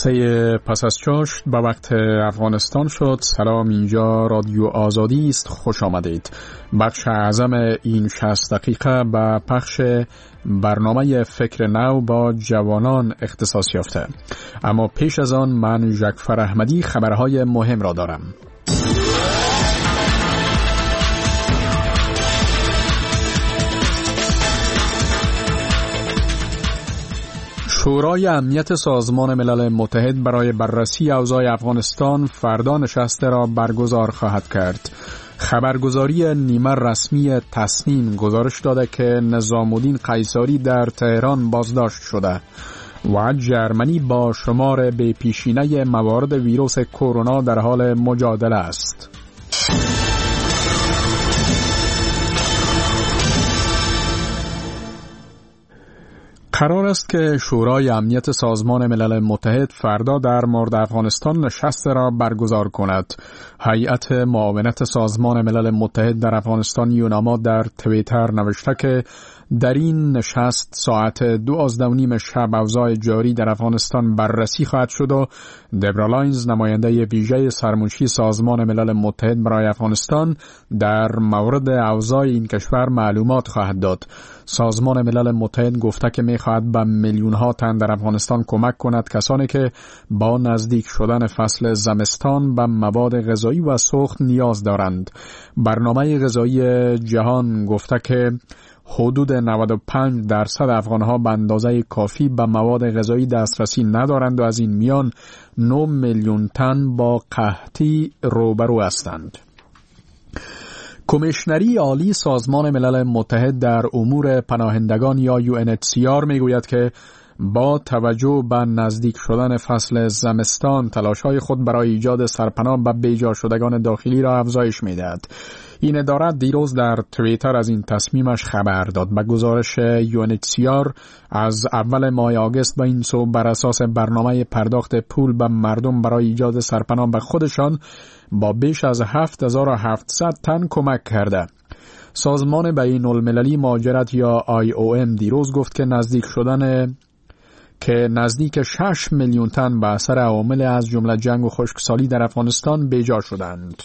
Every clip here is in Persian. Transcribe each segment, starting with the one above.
سه پس از چاشت به وقت افغانستان شد. سلام، اینجا رادیو آزادی است. خوش آمدید. بخش اعظم این 60 دقیقه به پخش برنامه فکر نو با جوانان اختصاص یافته. اما پیش از آن من جعفر احمدی خبرهای مهم را دارم. شورای امنیت سازمان ملل متحد برای بررسی اوضاع افغانستان فردا نشست را برگزار خواهد کرد. خبرگزاری نیمه رسمی تصنیم گزارش داده که نظام الدین قیصاری در تهران بازداشت شده و جرمنی با شمار به پیشینه موارد ویروس کرونا در حال مجادله است. قرار است که شورای امنیت سازمان ملل متحد فردا در مورد افغانستان نشست را برگزار کند. هیئت معاونت سازمان ملل متحد در افغانستان یوناما در توییتر نوشته که در این نشست ساعت 12:30 شب اوضاع جاری در افغانستان بررسی خواهد شد و دبرا لاینز نماینده ویژه سرمنشی سازمان ملل متحد برای افغانستان در مورد اوضاع این کشور معلومات خواهد داد. سازمان ملل متحد گفته که می‌خواهد به میلیون‌ها تن در افغانستان کمک کند، کسانی که با نزدیک شدن فصل زمستان به مواد غذایی و سوخت نیاز دارند. برنامه غذایی جهان گفته که حدود 95% افغان‌ها به اندازه کافی به مواد غذایی دسترسی ندارند و از این میان 9 میلیون تن با قحطی روبرو هستند. کمیشنری عالی سازمان ملل متحد در امور پناهندگان یا UNHCR میگوید که با توجه به نزدیک شدن فصل زمستان تلاش‌های خود برای ایجاد سرپناه به بیجا شدگان داخلی را افزایش می‌دهد. این اداره دیروز در توییتر از این تصمیمش خبر داد. به گزارش UNHCR از اول ماه آگوست به این سو بر اساس برنامه پرداخت پول به مردم برای ایجاد سرپناه به خودشان با بیش از 7700 تن کمک کرده. سازمان بین‌المللی مهاجرت یا IOM دیروز گفت که نزدیک 6 میلیون تن به اثر عوامل از جمله جنگ و خشکسالی در افغانستان بیجا شدند.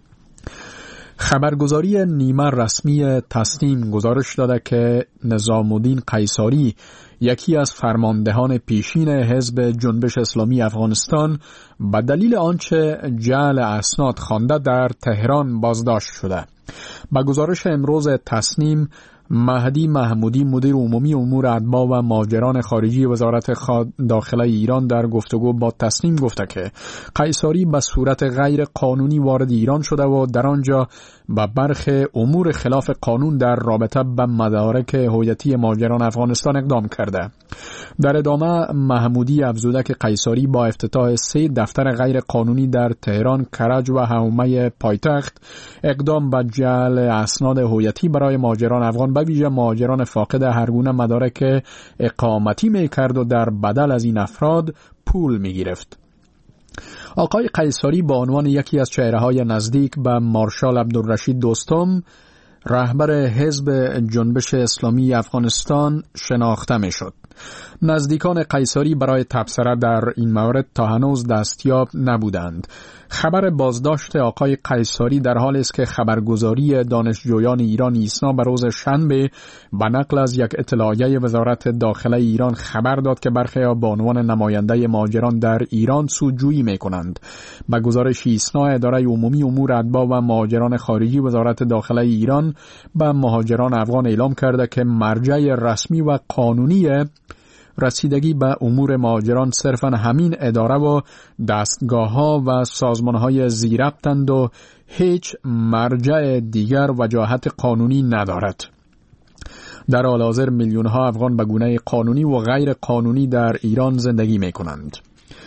خبرگزاری نیمه رسمی تصنیم گزارش داده که نظام الدین قیصاری، یکی از فرماندهان پیشین حزب جنبش اسلامی افغانستان، به دلیل آنچه جعل اسناد خوانده در تهران بازداشت شده. با گزارش امروز تصنیم، مهدی محمودی مدیر عمومی امور اتباع و مهاجران خارجی وزارت داخله ایران در گفتگو با تصنیم گفته که قیصاری به صورت غیر قانونی وارد ایران شده و در آنجا به برخی امور خلاف قانون در رابطه به مدارک هویتی مهاجران افغانستان اقدام کرده. در ادامه محمودی افزوده که قیصاری با افتتاح 3 دفتر غیر قانونی در تهران، کرج و حومه پایتخت اقدام به جعل اسناد هویتی برای مهاجران افغان به ویژه مهاجران فاقد هرگونه مدارک اقامتی می‌کرد و در بدل از این افراد پول می‌گرفت. آقای قیصاری با عنوان یکی از چهره‌های نزدیک به مارشال عبدالرشید دوستم، رهبر حزب جنبش اسلامی افغانستان شناخته می‌شد. نزدیکان قیصاری برای تبصره در این مورد تا هنوز دستیاب نبودند. خبر بازداشت آقای قیصاری در حالی است که خبرگزاری دانشجویان ایران ایسنا به روز شنبه به نقل از یک اطلاعیه وزارت داخله ایران خبر داد که برخی‌ها به عنوان نماینده مهاجران در ایران سودجویی می‌کنند. به گزارش ایسنا، اداره عمومی امور اتباع و مهاجران خارجی وزارت داخله ایران به مهاجران افغان اعلام کرده که مرجع رسمی و قانونی رسیدگی به امور مهاجران صرفاً همین اداره و دستگاه‌ها و سازمان‌های ذی‌ربطند و هیچ مرجع دیگر وجاهت قانونی ندارد. در حال حاضر میلیون‌ها افغان به گونه قانونی و غیر قانونی در ایران زندگی می‌کنند.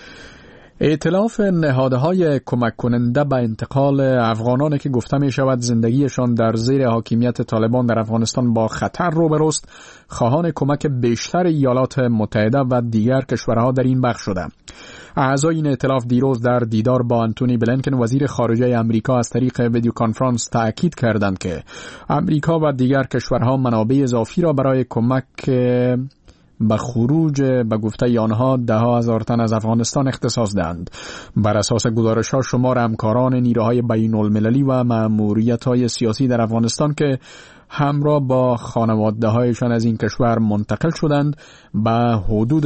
ائتلاف نهادهای کمک کننده به انتقال افغانانی که گفته می شود زندگیشان در زیر حاکمیت طالبان در افغانستان با خطر روبروست، خواهان کمک بیشتر ایالات متحده و دیگر کشورها در این بخش شده. اعضای این ائتلاف دیروز در دیدار با آنتونی بلینکن وزیر خارجه امریکا از طریق ویدیو کانفرانس تأکید کردند که امریکا و دیگر کشورها منابع اضافی را برای کمک به خروج به گفته آنها 10,000 تن از افغانستان اختصاص دهند. بر اساس گزارش‌ها شمار همکاران نیروهای بین‌المللی و مأموریت‌های سیاسی در افغانستان که همراه با خانواده‌هایشان از این کشور منتقل شدند به حدود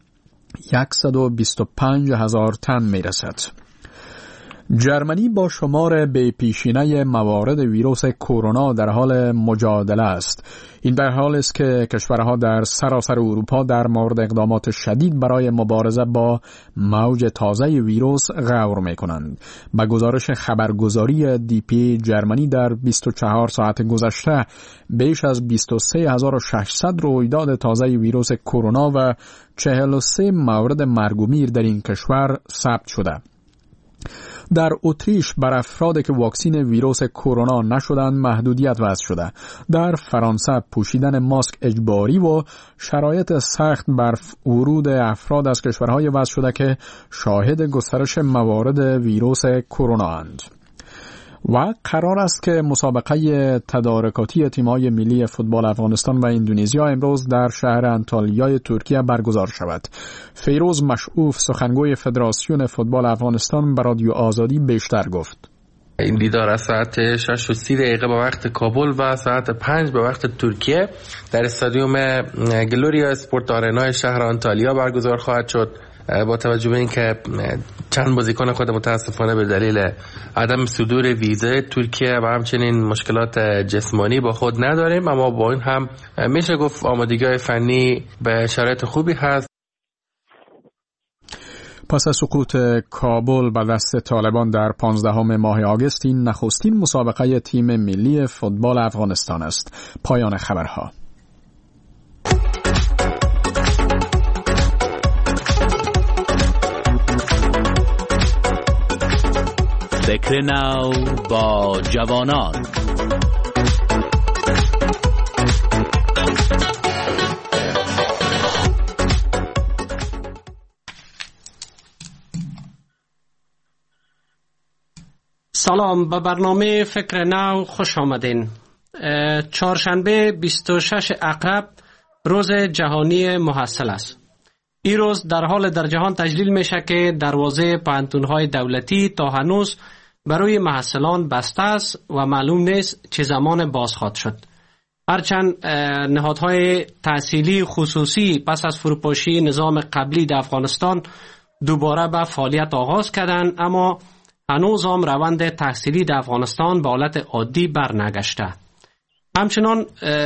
125,000 تن میرسد. جرمنی با شمار بی پیشینه موارد ویروس کرونا در حال مجادله است. این در حال است که کشورها در سراسر اروپا در مورد اقدامات شدید برای مبارزه با موج تازه ویروس غور می‌کنند. با گزارش خبرگزاری دی.پی جرمنی در 24 ساعت گذشته بیش از 23,600 رویداد تازه ویروس کرونا و 43 مورد مرگ و میر در این کشور ثبت شده. در اتریش بر افرادی که واکسین ویروس کرونا نشدند محدودیت وضع شده. در فرانسه پوشیدن ماسک اجباری و شرایط سخت بر ورود افراد از کشورهای وضع شده که شاهد گسترش موارد ویروس کرونا اند. و قرار است که مسابقه تدارکاتی تیم‌های ملی فوتبال افغانستان و اندونزیا امروز در شهر انتالیای ترکیه برگزار شود. فیروز مشعوف سخنگوی فدراسیون فوتبال افغانستان به رادیو آزادی بیشتر گفت. این دیدار از ساعت 6:30 به وقت کابل و ساعت 5 به وقت ترکیه در استادیوم گلوریا اسپورت آرنا شهر انتالیا برگزار خواهد شد. با توجه به اینکه چند بازیکن خود متاسفانه به دلیل عدم صدور ویزه ترکیه و همچنین مشکلات جسمانی با خود نداریم، اما با این هم میشه گفت آمادگی‌های فنی به شرایط خوبی هست. پس از سقوط کابل به دست طالبان در 15 ماه آگوست، این نخستین مسابقه تیم ملی فوتبال افغانستان است. پایان خبرها. فکر نو با جوانان. سلام، به برنامه فکر نو خوش آمدین. چهارشنبه 26 عقرب روز جهانی محصل است. این روز در حال در جهان تجلیل میشه که دروازه پوهنتون‌های دولتی تا هنوز برای محصلان بسته است و معلوم نیست چه زمان باز خواهد شد. هرچند نهادهای تحصیلی خصوصی پس از فروپاشی نظام قبلی در افغانستان دوباره به فعالیت آغاز کردند، اما هنوز هم روند تحصیلی در افغانستان به حالت عادی برنگشته. همچنان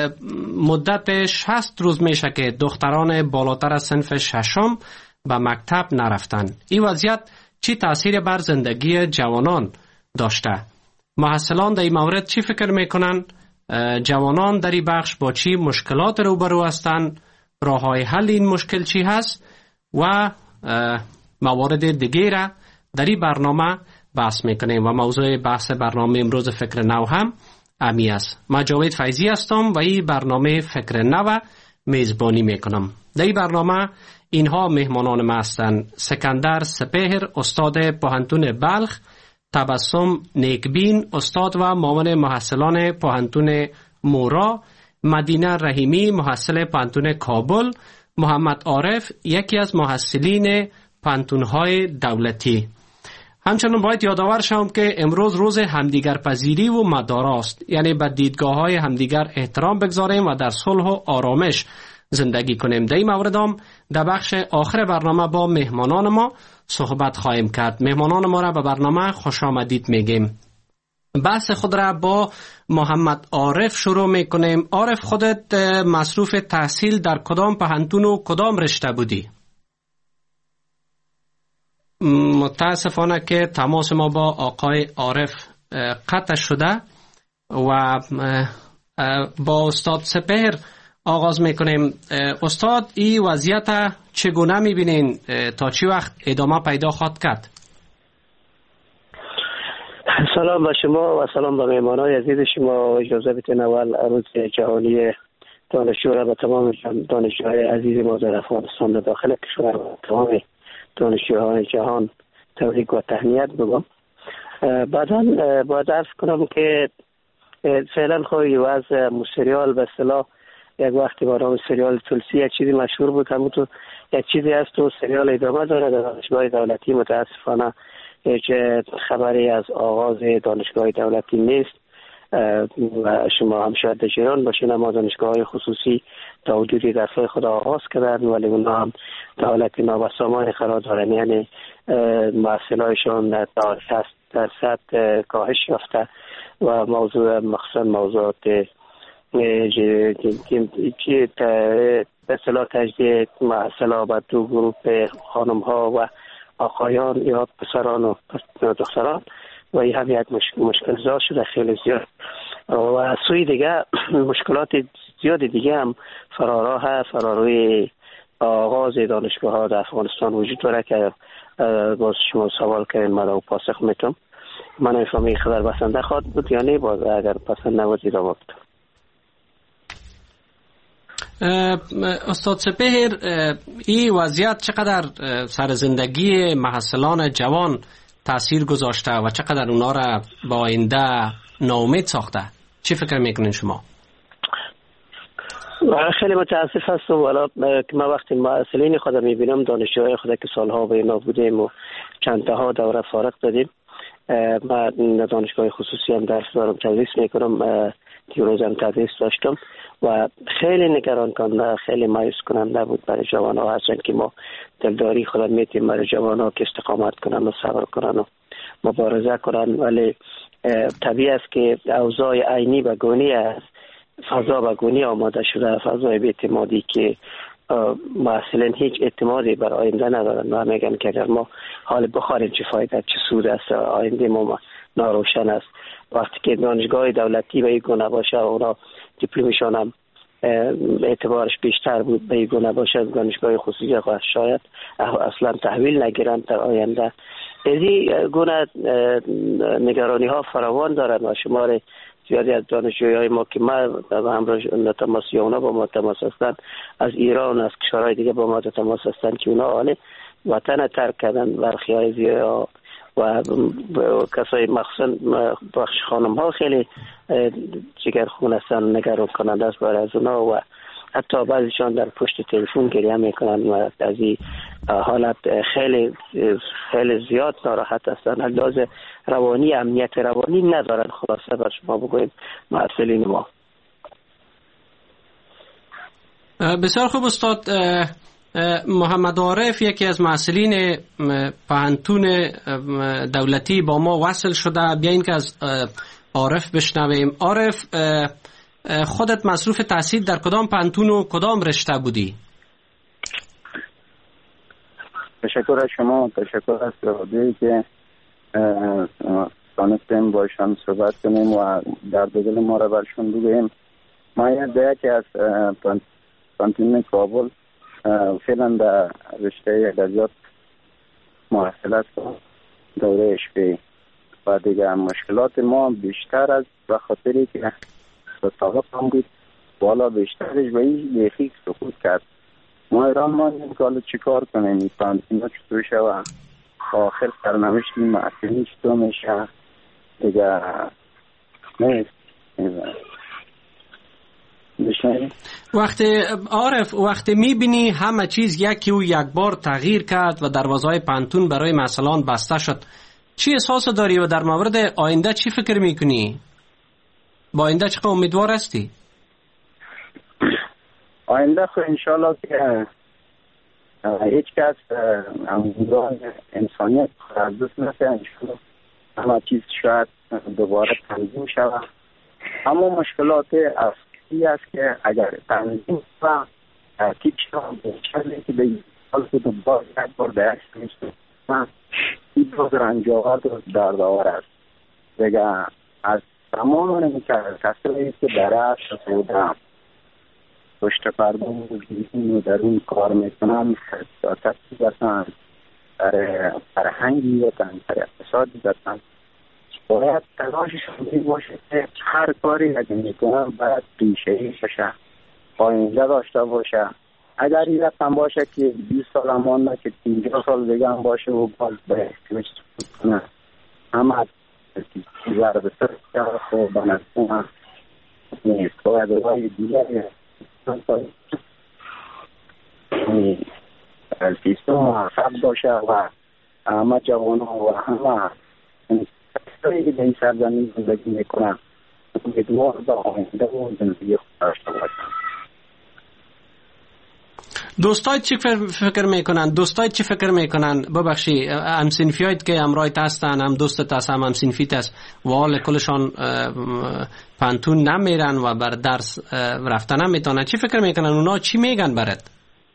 مدت 60 روز میشه که دختران بالاتر از صنف ششم به مکتب نرفتن. این وضعیت چی تأثیر بر زندگی جوانان داشته؟ محصلان در این مورد چی فکر میکنن؟ جوانان در این بخش با چی مشکلات روبرو هستند؟ راههای حل این مشکل چی هست؟ و موارد دیگه را در این برنامه بحث میکنیم و موضوع بحث برنامه امروز فکر نو هم امی است. من جاوید فیضی هستم و این برنامه فکر نو میزبانی میکنم. در این برنامه اینها مهمانان ما هستند: سکندر سپهر، استاد پوهنتون بلخ، تبسم نیکبین، استاد و معاون محصلان پوهنتون مورا، مدینه رحیمی، محصل پوهنتون کابل، محمد عارف، یکی از محصلین پوهنتون‌های دولتی. همچنان باید یادآور شوم که امروز روز همدیگر پذیری و مدارا است، یعنی به دیدگاه‌های همدیگر احترام بگذاریم و در صلح و آرامش زندگی کنیم. در این مورد هم در بخش آخر برنامه با مهمانان ما صحبت خواهیم کرد. مهمانان ما را به برنامه خوش آمدید میگیم. بحث خود را با محمد عارف شروع میکنیم. عارف، خودت مصروف تحصیل در کدام پوهنتون و کدام رشته بودی؟ متاسفانه که تماس ما با آقای عارف قطع شده و با استاد سپهر آغاز میکنیم. استاد، این وضعیت چگونه میبینین؟ تا چی وقت ادامه پیدا خواهد کرد؟ سلام به شما و سلام به مهمانای عزیز شما. اجازه بدین اول روز جهانی دانشجو را به تمام دانشجوهای عزیز ما در افغانستان در داخل کشور و تمام دانشجوهای جهان تبریک و تهنیت بگم. بعدا باید عرض کنم که فعلا خواهی وضع مستریال به اصطلاح یک وقتی با نام سریال تولسی یک چیزی مشهور بود، همون تو یک چیزی هست و سریال ادامه داره. در دانشگاه دولتی متاسفانه هیچ خبری از آغاز دانشگاه دولتی نیست و شما هم شاید در ایران باشین، اما دانشگاه خصوصی تا حدودی درسای خود آغاز کردن ولی اونا هم تا حالت نابسامان قرار دارن، یعنی محصولایشان تا 60% کاهش یافته و موضوع مخصوصا موضوعات اصطلاح تجدید محصولا به دو گروه خانم ها و آقایان یا پسران و دختران و این هم یک مشکل زا شده خیلی زیاد و سوی دیگه مشکلات زیاد دیگه هم فراروی آغاز دانشگاه ها در افغانستان وجود داره که باز شما سوال کردین من پاسخ میتونم. من فهمی خبر بسنده خواهد بود یا نه، باز اگر پسند نبود ادامه بدم. استاد سپهر، این وضعیت چقدر سر زندگی محصلان جوان تاثیر گذاشته و چقدر اونا را با آینده ناامید ساخته؟ چی فکر میکنین شما؟ خیلی متاسف هستم والا که من وقتی محصلین خودم میبینم، دانشجوهای خود که سالها به اینا بودیم و چند تاها دوره فارغ دادیم، من دانشگاه خصوصی هم درس دارم، تدریس میکنم، دیروز هم تدریس داشتم و خیلی نگران کننده، خیلی مایوس کننده بود برای جوان ها. هستن که ما دلداری خودم میتیم برای جوان ها که استقامت کنن و صبر کنن و مبارزه کنن، ولی طبیعی است که اوضاع عینی و گونی است، فضا و گونی آماده شده، فضای بی‌اعتمادی که محصلین هیچ اعتمادی بر آینده ندارن و میگن که اگر ما حال بخوریم چه فایده، چه سود است، آینده ما ناروشن است. وقتی که دانشگاه دولتی به این گونه باشه، اونا دیپلمشان هم اعتبارش بیشتر بود، به این گونه باشه، دانشگاه خصوصی خواهد شاید اصلا تحویل نگیرن در آینده. از این گونه نگرانی ها فراوان دارن و شمار زیادی از دانشجویای ما که ما همراه تماسی اونا با ما تماس هستن، از ایران، از کشورهای دیگه با ما تماس هستن که اونا آله وطن ترک کردن، برخی های زیاد و کسای مخصوصا بخش خانم ها خیلی جگرخون هستن، نگران کننده است برای از اونا و حتی بعضیشان در پشت تلفن گریه میکنن و از این حالت خیلی خیلی زیاد ناراحت هستن. لازم روانی، امنیت روانی ندارن. خلاصه بر شما بگویم محصلین ما. بسیار خوب استاد. محمد عارف یکی از محصلین پانتون دولتی با ما وصل شده. بیاین که از عارف بشنویم. عارف، خودت مصروف تحصیل در کدام پانتون و کدام رشته بودی؟ تشکر از شما، تشکر از رادیویی که تانستیم باشون صحبت کنیم و در دل ما را برشون بگوییم. ما یکی از پانتون کابل فعلا در رشته ادبیات محصل هستم، دوره اشبی و دیگه مشکلات ما بیشتر از به خاطری که سابق هم بود بالا بیشترش به این یخی سقوط کرد. ما ایران ما نمی‌کاله چی کار کنیم، این پانتینا چطور شوه آخر سرنوشت این محصلین چطور میشه دیگه نیست. وقتی میبینی همه چیز یکی و یک بار تغییر کرد و دروازه‌های پانتون برای محصلان بسته شد، چی احساس داری و در مورد آینده چی فکر میکنی؟ با آینده چقدر امیدوار هستی؟ آینده خو انشالله که هیچ کس امروزان انسانیت از دست نسه، انشالله همه چیز شاید دوباره تنظیم شود. اما مشکلات اصلی است که اگر تنظیم و ترتیب شود بچه که به این حال که دوباره یک بار درست نیست من این باز رنجاقت دردآور است دیگه. از تمام نمیکرد کسایی که درست بودم پشت پرده و در اون کار میکنن سیاست بسن، در فرهنگی بسن، در اقتصادی بسن، باید تلاششون این باشه که هر کاری اگه میکنن باید پیشه‌ای باشه، آینده داشته باشه. اگر این رقم باشه که 20 سال هم مانده که 50 سال دیگه هم باشه و باز به احتیاج کنه همه ضرب سر خوب بنظرم نیست. باید رای دیگری سیستم موفق باشه و همه جوان ها و همه انسانی که در این سرزمین زندگی میکنن امیدوار به آینده و زندگی خود داشته باشن. دوستای چی فکر میکنن؟ ببخشی، همسنفیایت که همراهت هستن، هم دوستت هست، هم همسنفیت هست و حال کلشان پانتون نمیرن و بر درس رفتن نمیتونن، چی فکر میکنن؟ اونا چی میگن برات؟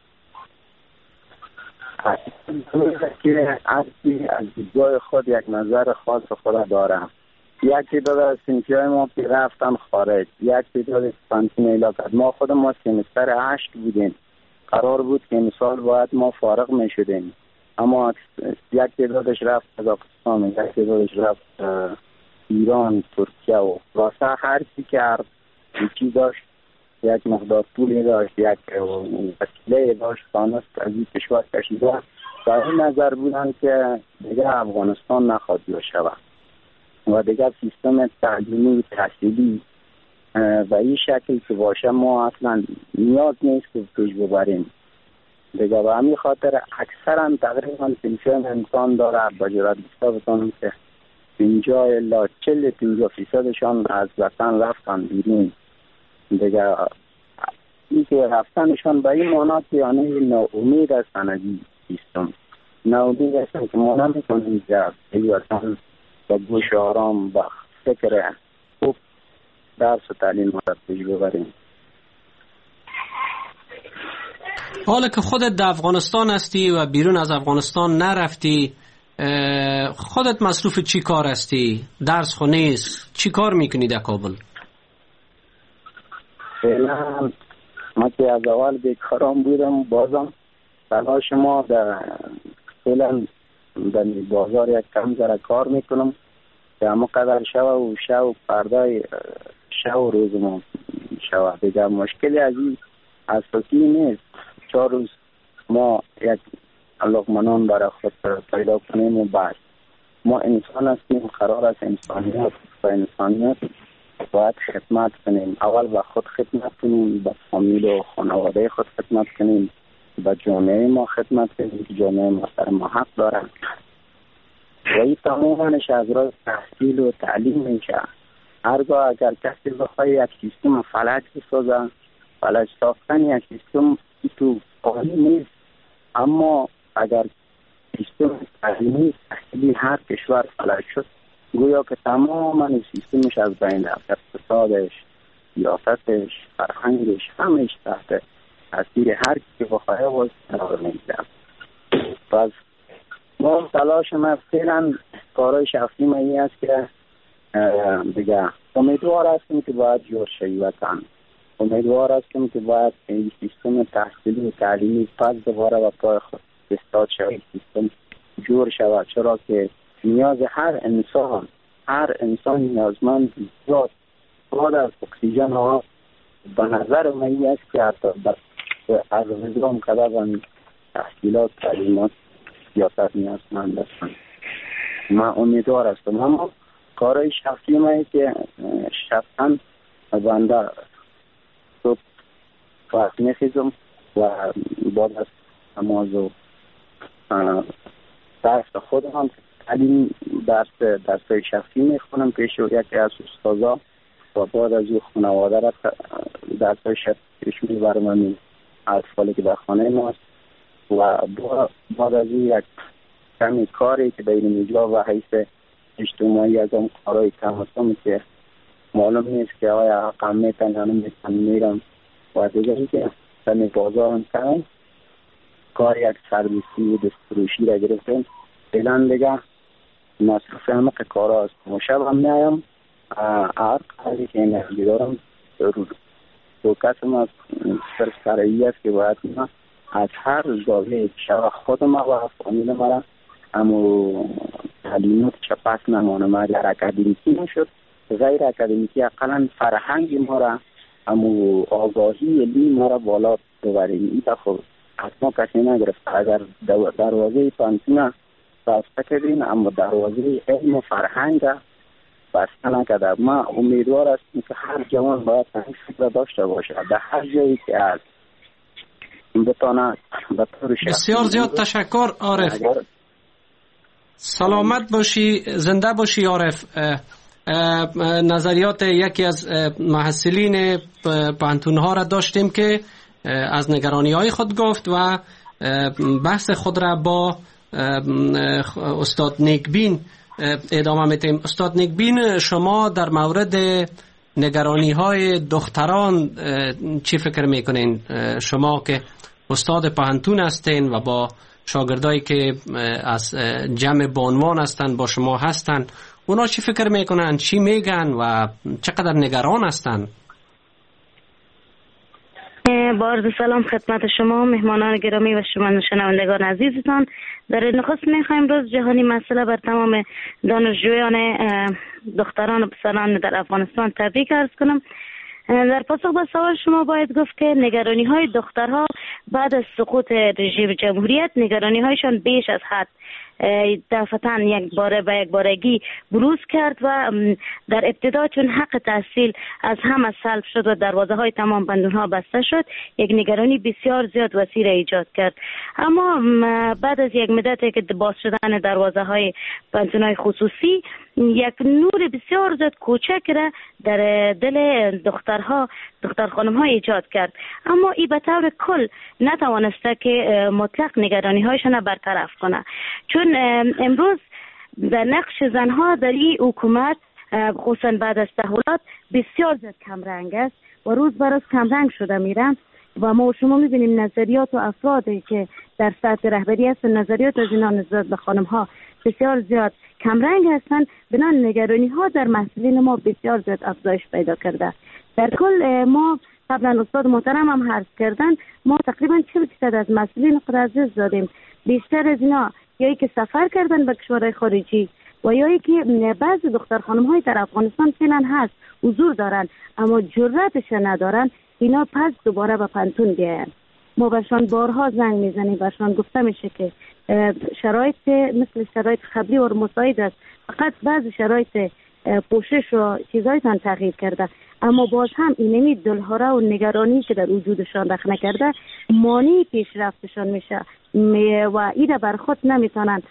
که از دیدگاه خود یک نظر خاص خود دارم. یک تعداد از سنفیای ما که رفتن خارج، یک تعداد پانتون علاقت. ما خود ما سمستر 8 بودیم، قرار بود که امسال باید ما فارغ می شدیم، اما یک تعدادش رفت قزاقستان، یک تعدادش رفت ایران، ترکیه و واسه هر چی که هر چی داشت یک مقدار پولی داشت، یک وسیله داشت، تانست از این کشور کشیده. در این نظر بودن که دیگه افغانستان نخواد شود و دیگه سیستم تعلیمی و تحصیلی و این شکل که باشه ما اصلا نیاز نیست که پیش ببریم دیگه. و همین خاطر اکثرا تقریبا سنفیان امکان داره بجرات بستانم که 50 الا 40-50% از وطن رفتن بیرون دیگه. این که رفتنشان به این معنی که یعنی ناامید هستن از این سیستم، ناامید هستن که ما نمیتونیم در این وطن با گوش آرام با فکر خوب درس و تعلیم را پیش ببریم. حالا که خودت در افغانستان هستی و بیرون از افغانستان نرفتی، خودت مصروف چی کار هستی؟ درس خو نیست، چی کار میکنی در کابل؟ فعلا ما که از اول بیکارم بودم، بازم تلاش ما در فعلا در بازار یک کم ذره کار میکنم که همه قدر شو پرده شو روز ما شو دیگه. مشکلی از این اساسی نیست. 4 روز ما یک لقمه برای خود پیدا کنیم و بعد ما انسان هستیم، قرار است انسانیت و انسانیت باید خدمت کنیم. اول به خود خدمت کنیم، به فامیل و خانواده خود خدمت کنیم، به جامعه ما خدمت کنیم که جامعه ما سر ما حق دارن و این تمامش از راه تحصیل و تعلیم میشه. هرگاه اگر کسی بخواه یک سیستم فلج بسازه، فلج ساختن یک سیستم تو قالی نیست، اما اگر سیستم تعلیمی تحصیلی هر کشور فلج شد گویا که تماما سیستمش از بین رفت، اقتصادش، سیاستش، فرهنگش همش تحت تاثیر هر کی بخواه باز قرار میگیره. پس ما تلاش ما فعلا کارهای شخصی ما این است که دیگه امیدوار هستیم که باید جور شوی وطن، امیدوار هستیم که باید این سیستم تحصیلی و تعلیمی پس دوباره و پای خود استاد شوی، سیستم جور شود، چرا که نیاز هر انسان نیازمند زیاد بعد از اکسیژن ها به نظر من این است که حتی از نظام قدر تحصیلات تعلیمات سیاست نیازمند هستند. من امیدوار هستم، اما کارهای شخصی من که شخصا بنده صبح وقت میخیزم و بعد از نماز و درس خودم تعلیم درسای شخصی میخونم پیش یکی از استادا و بعد از او خانواده را درسای شخصی پیش میبرم من اطفالی که در خانه ماست و بعد از او یک کمی کاری که بین اینجا و حیث اجتماعی از اون کارهای کمستم که معلوم نیست که آیا حقم میتن یا نمیتن میرم و دیگه که کمی بازار هم کنم کار یک سرویسی و دستفروشی را گرفتم. فعلا دیگه مصرف همه کار هست و شب هم میایم هر کاری که انرژی دارم دو کسم از صرف سرایی است که باید من از هر زاویه شب خودم و فامیل مرا اما تعلیمات چپس نمانم اگر اکادمیکی نشد غیر اکادمیکی اقلا فرهنگ ما را اما آگاهی علمی ما را بالا ببریم. این دفعه حتما کسی نگرفت اگر دروازه پانتون بسته کردین اما دروازه علم و فرهنگ بسته نکرده. من امیدوار هستم که هر جوان باید این فکر داشته باشه، در هر جایی که هست بتانه به طور شخصی. بسیار زیاد تشکر عارف. سلامت باشی، زنده باشی عارف. نظریات یکی از محصلین پانتون‌ها را داشتیم که از نگرانی‌های خود گفت و بحث خود را با استاد نیکبین ادامه میتیم. استاد نیکبین، شما در مورد نگرانی‌های دختران چی فکر میکنین؟ شما که استاد پانتون هستین و با شاگردایی که از جمع بانوان هستن با شما هستن، اونا چی فکر میکنن، چی میگن و چقدر نگران هستن؟ با عرض سلام خدمت شما مهمانان گرامی و شما شنوندگان عزیزتان. در نخست میخوایم روز جهانی مسئله بر تمام دانشجویان دختران و پسران در افغانستان تبریک عرض کنم. در پاسخ به سوال شما باید گفت که نگرانی های دخترها بعد از سقوط رژیم جمهوریت نگرانی هایشان بیش از حد دفعتاً یک بارگی بروز کرد و در ابتدا چون حق تحصیل از همه سلب شد و دروازه های تمام بندون ها بسته شد، یک نگرانی بسیار زیاد وسیع ایجاد کرد. اما بعد از یک مدتی که باز شدن دروازه های بندون های خصوصی، یک نور بسیار زیاد کوچک را در دل دختر خانم ها ایجاد کرد. اما این به طور کل نتوانسته که مطلق نگرانی هایشان برطرف کنه، چون امروز در نقش زنها در این حکومت خصوصا بعد از تحولات بسیار زیاد کمرنگ است و روز به روز کمرنگ شده میرن و ما شما میبینیم نظریات و افرادی که در سطح رهبری هستن، نظریات از اینا نسبت به خانم ها بسیار زیاد کمرنگ هستند. بنابراین نگرانی ها در محصلین ما بسیار زیاد افزایش پیدا کرده. در کل ما قبلا استاد محترم هم عرض کردن، ما تقریبا 40% از مسئولین خود از دست دادیم. بیشتر از اینا یایی که سفر کردن به کشورهای خارجی و یایی که بعضی دختر خانم های در افغانستان فعلا هست حضور دارن اما جرأتش ندارن اینا پس دوباره به پانتون بیاین. ما برشان بارها زنگ میزنیم، برشان گفته میشه که شرایط مثل شرایط قبلی و مساعد است، فقط بعضی شرایط پوشش و چیزایتان تغییر کرده، اما باز هم اینمی دلهاره و نگرانی که در وجودشان رخ نکرده مانع پیشرفتشان میشه و ایره بر خود نمیتونن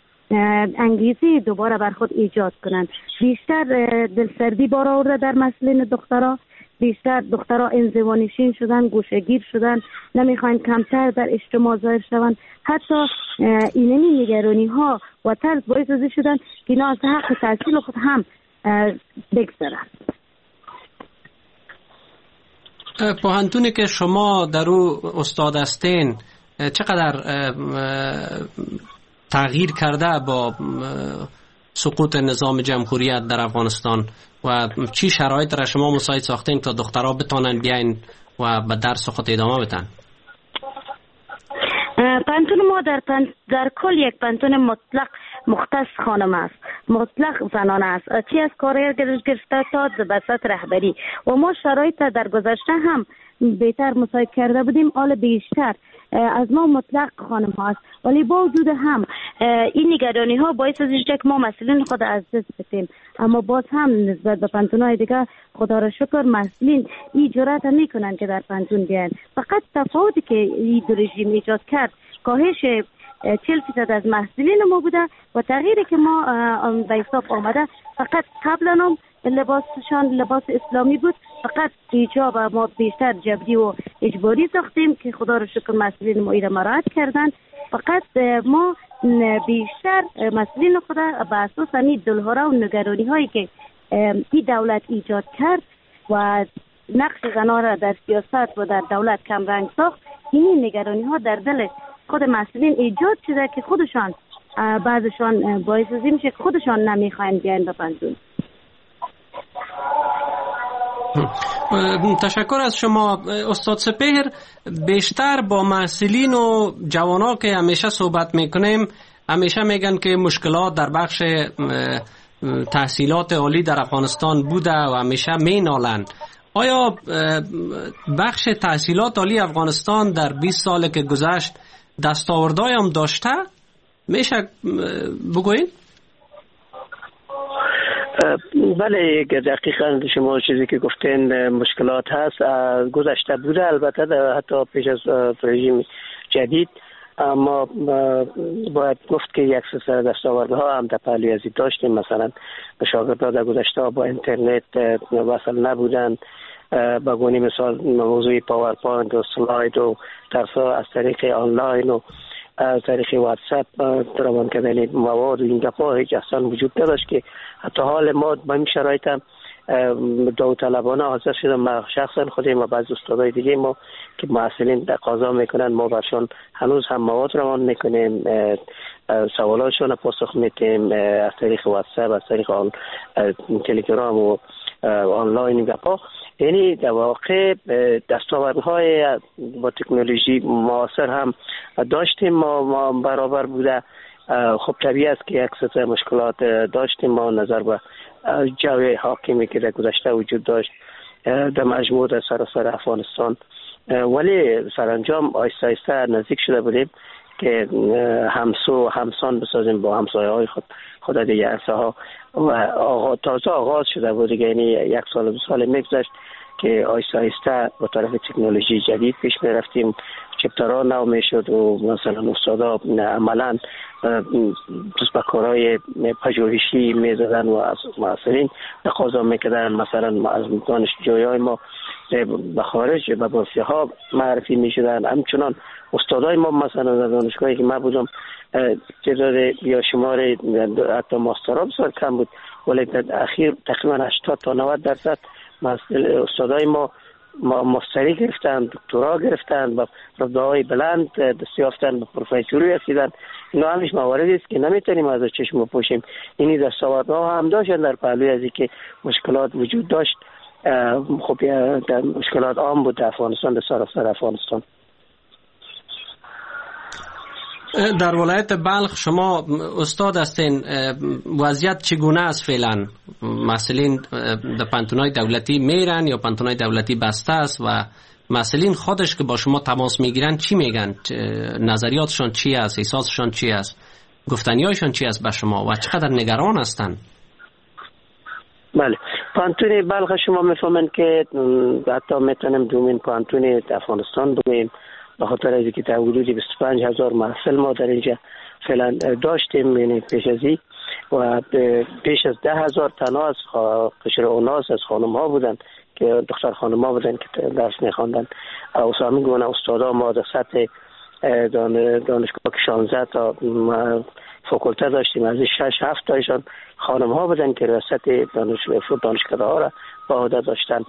انگیزه دوباره بر خود ایجاد کنند. بیشتر دلسردی بار آورده در مسئله دخترها، بیشتر دخترها انزوانشین شدن، گوشهگیر شدن، نمیخواین کمتر در اجتماع ظاهر شوند. حتی اینمی نگرانی ها و طرز باعث از شدن که اینا از حق تحصیل خود هم بگذارن. پوهنتونی که شما در او استاد هستین چقدر تغییر کرده با سقوط نظام جمهوریت در افغانستان و چی شرایط را شما مساعد ساختین تا دخترها بتانن بیاین و به درس خود ادامه بدن؟ پانتون ما در کل یک پانتون مطلق مختص خانم است، مطلق زنانه است، چی از کارگر گرفته تا به سطح رهبری و ما شرایط در گذشته هم بهتر مساعد کرده بودیم، حال بیشتر از ما مطلق خانم هاست، ولی با وجود هم این نگرانی ها باعث از اینکه ما مسئولین خود از دست بدیم. اما باز هم نسبت به پانتون های دیگه خدا را شکر مسئولین این جرأت میکنن که در پانتون بیان. فقط تفاوتی که این رژیم ایجاد کرد کاهش 40% از محصولین ما بوده و تغییری که ما به حساب آمده فقط قبلا هم لباسشان لباس اسلامی بود، فقط حجاب ما بیشتر جبری و اجباری ساختیم که خدا رو شکر مسئولین ما ایره مراعات کردن. فقط ما بیشتر مسئولین خدا به اساس همین دلهوره و نگرانی هایی که این دولت ایجاد کرد و نقش زنان را در سیاست و در دولت کمرنگ ساخت، این نگرانی ها در دل خود مسئولین ایجاد شده که خودشان بعضشان باعث از این میشه که خودشان نمیخواین بیاین به پانتون. تشکر از شما استاد سپهر. بیشتر با محصلین و جوانا که همیشه صحبت میکنیم همیشه میگن که مشکلات در بخش تحصیلات عالی در افغانستان بوده و همیشه مینالن. آیا بخش تحصیلات عالی افغانستان در 20 سال که گذشت دستاوردهای هم داشته؟ میشه بگویید؟ بله دقیقاً شما چیزی که گفتین مشکلات هست گذشته بوده، البته حتی پیش از رژیم جدید، اما باید گفت که یک سلسله دستاوردها هم در پهلوی ازی داشتیم. مثلا شاگردان در گذشته با اینترنت وصل نبودن، با گونه مثال موضوع پاورپوینت و سلاید و درس‌ها از طریق آنلاین و از طریق واتساپ روان کردن مواد و این گپ‌ها هیچ اصلا وجود نداشت که حتی حال ما با این شرایط هم داوطلبانه حاضر شدم. ما شخصا خودم و بعضی استادای دیگه ما که محصلین تقاضا میکنن ما برشان هنوز هم مواد روان میکنیم، سوالاتشون پاسخ میدیم از طریق واتساپ، از طریق تلگرام و آنلاین گپ‌ها. یعنی در واقع دستاوردهای با تکنولوژی معاصر هم داشتیم ما برابر بوده. خب طبیعی است که یک سری مشکلات داشتیم ما نظر به جو حاکمی که در گذشته وجود داشت در مجموع در سراسر افغانستان، ولی سرانجام آیسته آیسته نزدیک شده بودیم که همسان بسازیم با همسایه‌های خود دیگه ارساها و تازه آغاز شده بود دیگه. یعنی یک سال دو سال میگذشت که آیسته آیسته با طرف تکنولوژی جدید پیش می رفتیم، چپترها نو می شد و مثلا استادا عملا به کارهای پژوهشی می زدن و از معاصرین تقاضا می کردن. مثلا از دانشجویای ما به خارج به بورسیه ها معرفی می شدن. همچنان استادای ما مثلا در دانشگاهی که من بودم تعداد یا شمار حتی ماسترها بسیار کم بود، ولی در اخیر تقریبا 80 تا 90% استادای ما ماستری گرفتن، دکترا گرفتن، با رتبه‌های بلند دست یافتن، به پروفسوری رسیدن. اینا همش مواردی است که نمیتونیم از چشم بپوشیم. اینی دستاوردها هم داشتن در پهلوی از اینکه مشکلات وجود داشت. خب در مشکلات عام بود در افغانستان، در سراسر افغانستان. در ولایت بلخ شما استاد هستین، وضعیت چگونه است فعلا؟ مسئولین در پانتونای دولتی میرن یا پانتونای دولتی بسته است و مسئولین خودش که با شما تماس میگیرن چی میگن؟ نظریاتشون چی است؟ احساسشون چی است؟ گفتنیاشون چی است به شما و چقدر نگران هستن؟ بله، پانتون بلخ شما میفهمن که حتی میتونیم دومین پانتون افغانستان بگوییم، به خاطر از اینکه تا حدود 25,000 محصل ما در اینجا فعلا داشتیم. یعنی پیش ازی و پیش از 10,000 تنها از قشر اوناس از خانم ها بودن که دختر خانم ها بودن که درس میخواندن. اسامی گونه استادا ما در سطح دانشگاه که 16 تا فاکولته داشتیم، از 6-7 تایشان خانم ها بودن که ریاست دانشکده ها را با عهده داشتن.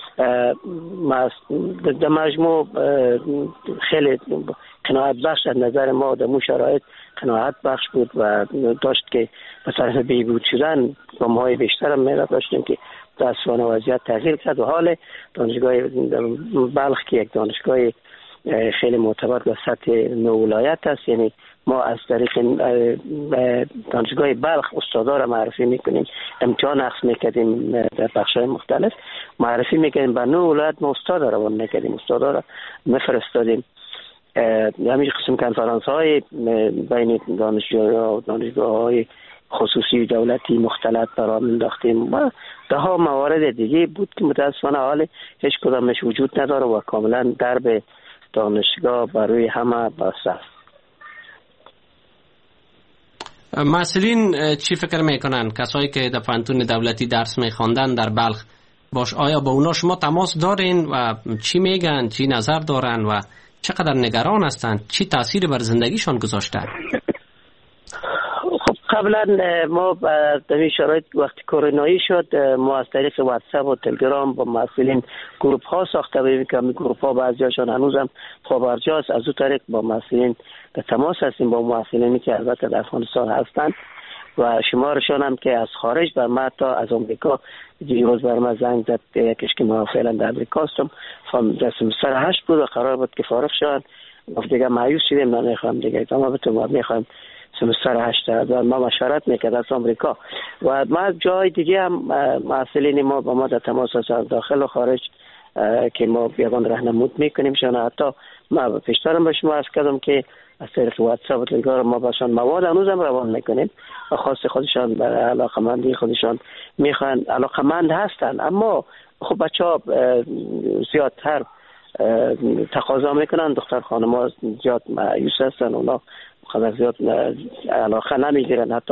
در مجموع خیلی قناعت بخش از نظر ما در مو شرایط قناعت بخش بود و داشت که به طرف بهبود شدن گام‌های بیشتر هم می‌رفت. داشتیم که متأسفانه وضعیت تغییر کرد و حال دانشگاه بلخ که یک دانشگاه خیلی معتبر در سطح ولایت است، یعنی ما از طریق دانشگاه بلخ استادا را معرفی میکنیم، امتحان اخذ میکردیم در بخش‌های مختلف، معرفی میکنیم به 9 ولایت ما استادا روان میکردیم، استادا را میفرستادیم. همین قسم کنفرانس‌های بین دانشجوها و دانشگاه‌های خصوصی دولتی مختلف برام انداختیم و ده ها موارد دیگه بود که متاسفانه حال هیچ کدامش وجود نداره و کاملا درب دانشگاه برای همه بسته است. مسئولین چی فکر میکنن؟ کسایی که در پانتون دولتی درس میخواندن در بلخ باش، آیا با اونا شما تماس دارین و چی میگن، چی نظر دارن و چقدر نگران هستن؟ چی تأثیر بر زندگیشان گذاشته؟ خب قبلا ما در این شرایط وقتی کرونایی شد ما از طریق واتساپ و تلگرام با مسئولین گروپ ها ساخته بودیم که همین گروپ ها بعضیاشون هنوزم خبرجاست. از اون طریق با مسئولین در تماس هستیم، با مسئولینی که البته در افغانستان هستند و شمارشان هم که از خارج و ما تا از امریکا دیروز بر ما زنگ زد یکیش که ما فعلا در امریکا هستم، سر 8 بود و قرار بود که فارغ شدن. گفت دیگه مایوس شدیم، نمیخوام دیگه ادامه بدم، ما میخوایم سمستر 8 و ما مشورت میکرد از امریکا و ما جای دیگه هم مسئولین ما با ما در تماس هستند داخل و خارج که ما بیان راهنمود میکنیم شون. حتی ما پیشترم به شما عرض کردم که از طریق واتساپ و تلگرام ما باشان مواد هنوز هم روان میکنیم و خواست خودشان برای علاقمندی خودشان میخوان علاقمند هستن، اما خب بچه‌ها زیادتر تقاضا میکنن، دختر خانم‌ها زیاد مایوس هستن، اونا خیلی زیاد علاقه نمیگیرن. حتی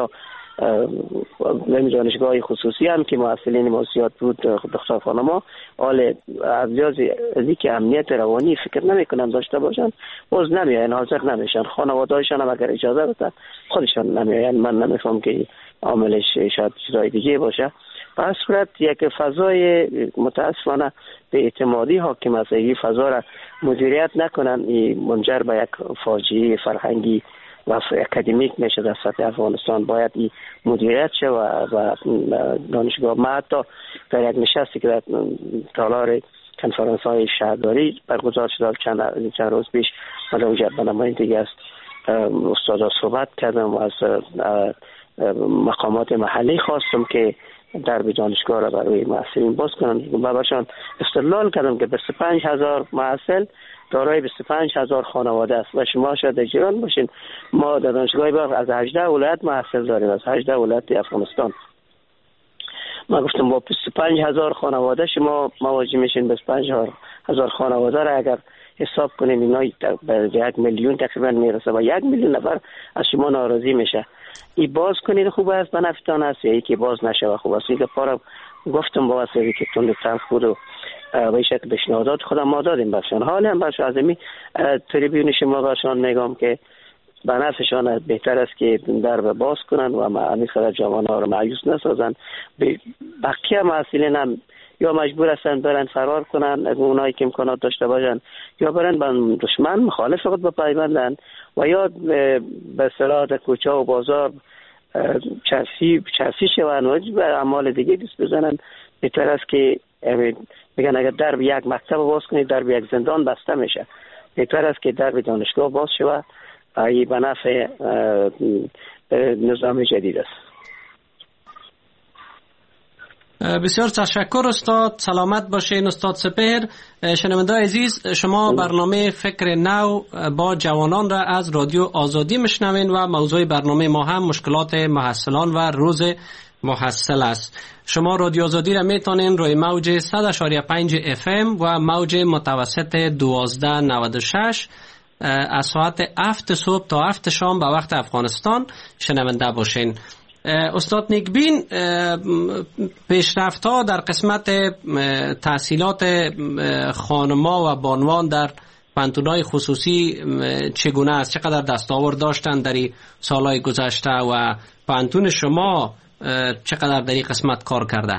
دانشگاه خصوصی هم که معسلین ما زیاد بود دختر خانم‌ها حال از که امنیت روانی فکر نمیکنن داشته باشن، باز نمیاین، حاضر نمیشن. خانواده‌هاشون هم اگر اجازه بدن خودشان نمیاین. من نمیفهم که عاملش شاید چیزای دیگه باشه. به صورت یک فضای متاسفانه به اعتمادی حاکم است، این فضا را مدیریت نکنن، این منجر به یک فاجعه فرهنگی و اکادمیک میشه در سطح افغانستان. باید این مدیریت شه و دانشگاه ما حتی در یک نشستی که در تالار کنفرانس های شهرداری برگزار شد چند روز پیش من اونجا به نمایندگی از استادا صحبت کردم و از مقامات محلی خواستم که درب دانشگاه را برای محصلین باز کنم و برشان استدلال کردم که 25,000 محصل دارای 25,000 خانواده است و شما شاید در جیران باشین. ما در دانشگاه باغ از 18 ولایت محصل داریم، از 18 ولایت افغانستان. ما گفتم با 25,000 خانواده شما مواجه میشین. 25,000 خانواده را اگر حساب کنین اینا به 1 میلیون تقریبا میرسه و 1 میلیون نفر از شما ناراضی میشه. ای باز کنید خوب است، بنفتان است، یا ای که باز نشه خوب است. اینکه پارا گفتم با واسه که تند تلخ بود و به شکل پیشنهادات خودم ما دادیم برشان. حالا هم برشان از این تریبیون شما برشان میگم که بنفشان بهتر است که در باز کنن و همین خدا جوان ها رو مایوس نسازن. بقیه محصلین هم یا مجبور هستن برن فرار کنن اونایی که امکانات داشته باشن، یا برن با دشمن مخالف خود بپیوندن و یا به اصطلاح در کوچه و بازار چرسی شون و به اعمال دیگه دست بزنن. بهتر است که میگن اگر درب یک مکتب باز کنید درب یک زندان بسته میشه. بهتر است که درب دانشگاه باز شود و این به نفع نظام جدید است. بسیار تشکر استاد، سلامت باشین استاد سپهر. شنونده عزیز، شما برنامه فکر نو با جوانان را از رادیو آزادی میشنوین و موضوع برنامه ما هم مشکلات محصلان و روز محصل است. شما رادیو آزادی را میتونین روی موج 100.5 FM و موج متوسط 1296 از ساعت 7 صبح تا 7 شام به وقت افغانستان شنونده باشین. استاد نیکبین، پیشرفت‌ها در قسمت تحصیلات خانم‌ها و بانوان در پانتون‌های خصوصی چگونه است؟ چقدر دستاورد داشتن در این سالهای گذشته و پانتون شما چقدر در این قسمت کار کرده؟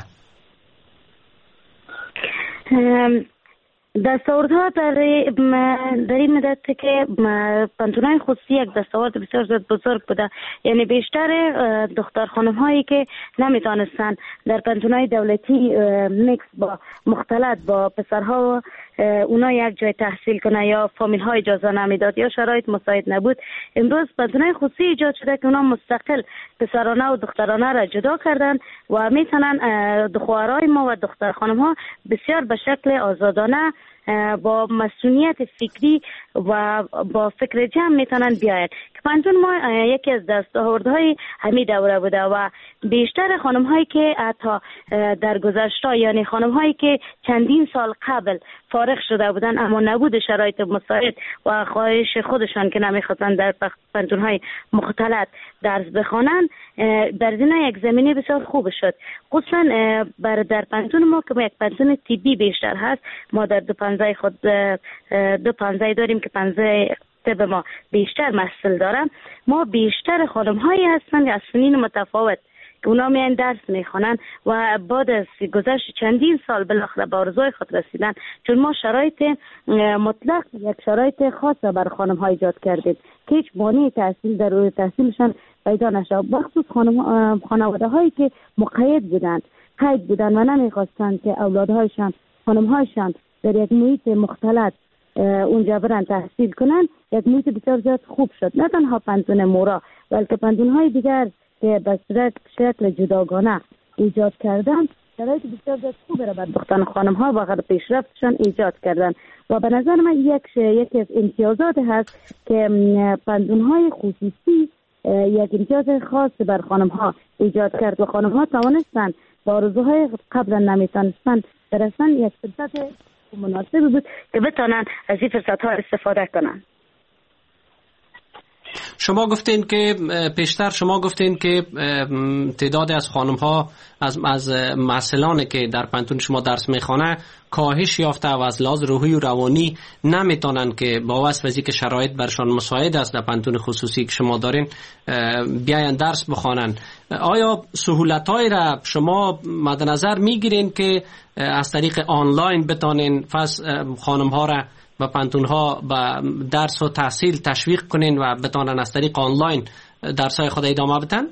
دستاوردها در این مدت که پانتون‌های خصوصی یک دستاورد بسیار زیاد بزرگ بوده، یعنی بیشتر دختر خانم هایی که نمیتونستن در پانتون‌های دولتی میکس با مختلط با پسرها اونا یک جای تحصیل کنه یا فامیل ها اجازه نمیداد یا شرایط مساعد نبود، امروز پانتون‌های خصوصی ایجاد شده که اونا مستقل پسرانه و دخترانه را جدا کردن و میتونن دخترای ما و دختر خانم ها بسیار به شکل آزادانه با مسئولیت فکری و با فکر جمع میتونن بیاید. که پانتون ما یکی از دستاوردهای همین دوره بوده و بیشتر خانم هایی که حتی در گذشته، یعنی خانم هایی که چندین سال قبل فارغ شده بودن اما نبود شرایط مساعد و خواهش خودشان که نمیخواستن در پانتون های مختلط درس بخوانن، در زمینه یک زمینه بسیار خوب شد. خصوصا در پانتون ما که یک پانتون طبی بیشتر هست، ما در 2.15 خود 2.15 داریم که 15 طب ما بیشتر محصل دارم. ما بیشتر خانم هایی هستند از سنین متفاوت که اونا میان درس میخوانن و بعد از گذشت چندین سال بالاخره به آرزوی خود رسیدن، چون ما شرایط مطلق یک شرایط خاص بر خانم ها ایجاد کردیم که هیچ مانع تحصیل در روی تحصیلشان پیدا نشه، بخصوص خانواده هایی که مقید بودن و نمیخواستند که اولادهایشان خانم هایشان در یک محیط مختلط اونجا برن تحصیل کنن. یک محیط بسیار زیاد خوب شد، نه تنها پانتون مورا بلکه پانتون های دیگر که به صورت شکل جداگانه ایجاد کردن شرایط بسیار خوبی را بر دختران خانم ها و پیشرفتشان ایجاد کردن و به نظر من یکی از امتیازات هست که پنتون های خصوصی یک امتیاز خاص بر خانم ها ایجاد کرد و خانم ها توانستن با آرزوهای قبلا نمیتونستن برسن. یک فرصت مناسب بود که بتونن از این فرصت ها استفاده کنن. شما گفتین که پیشتر تعداد از خانم ها از معسلانی که در پنتون شما درس میخوانه کاهش یافته و از لحاظ روحی و روانی نمیتونن که با واسطه که شرایط برشان مساعد است در پنتون خصوصی که شما دارین بیاین درس بخوانن. آیا سهولت‌هایی را شما مد نظر میگیرین که از طریق آنلاین بتونین خانم ها را و پنتون ها به درس و تحصیل تشویق کنین و بتونن از طریق آنلاین درس های خود ادامه بدن؟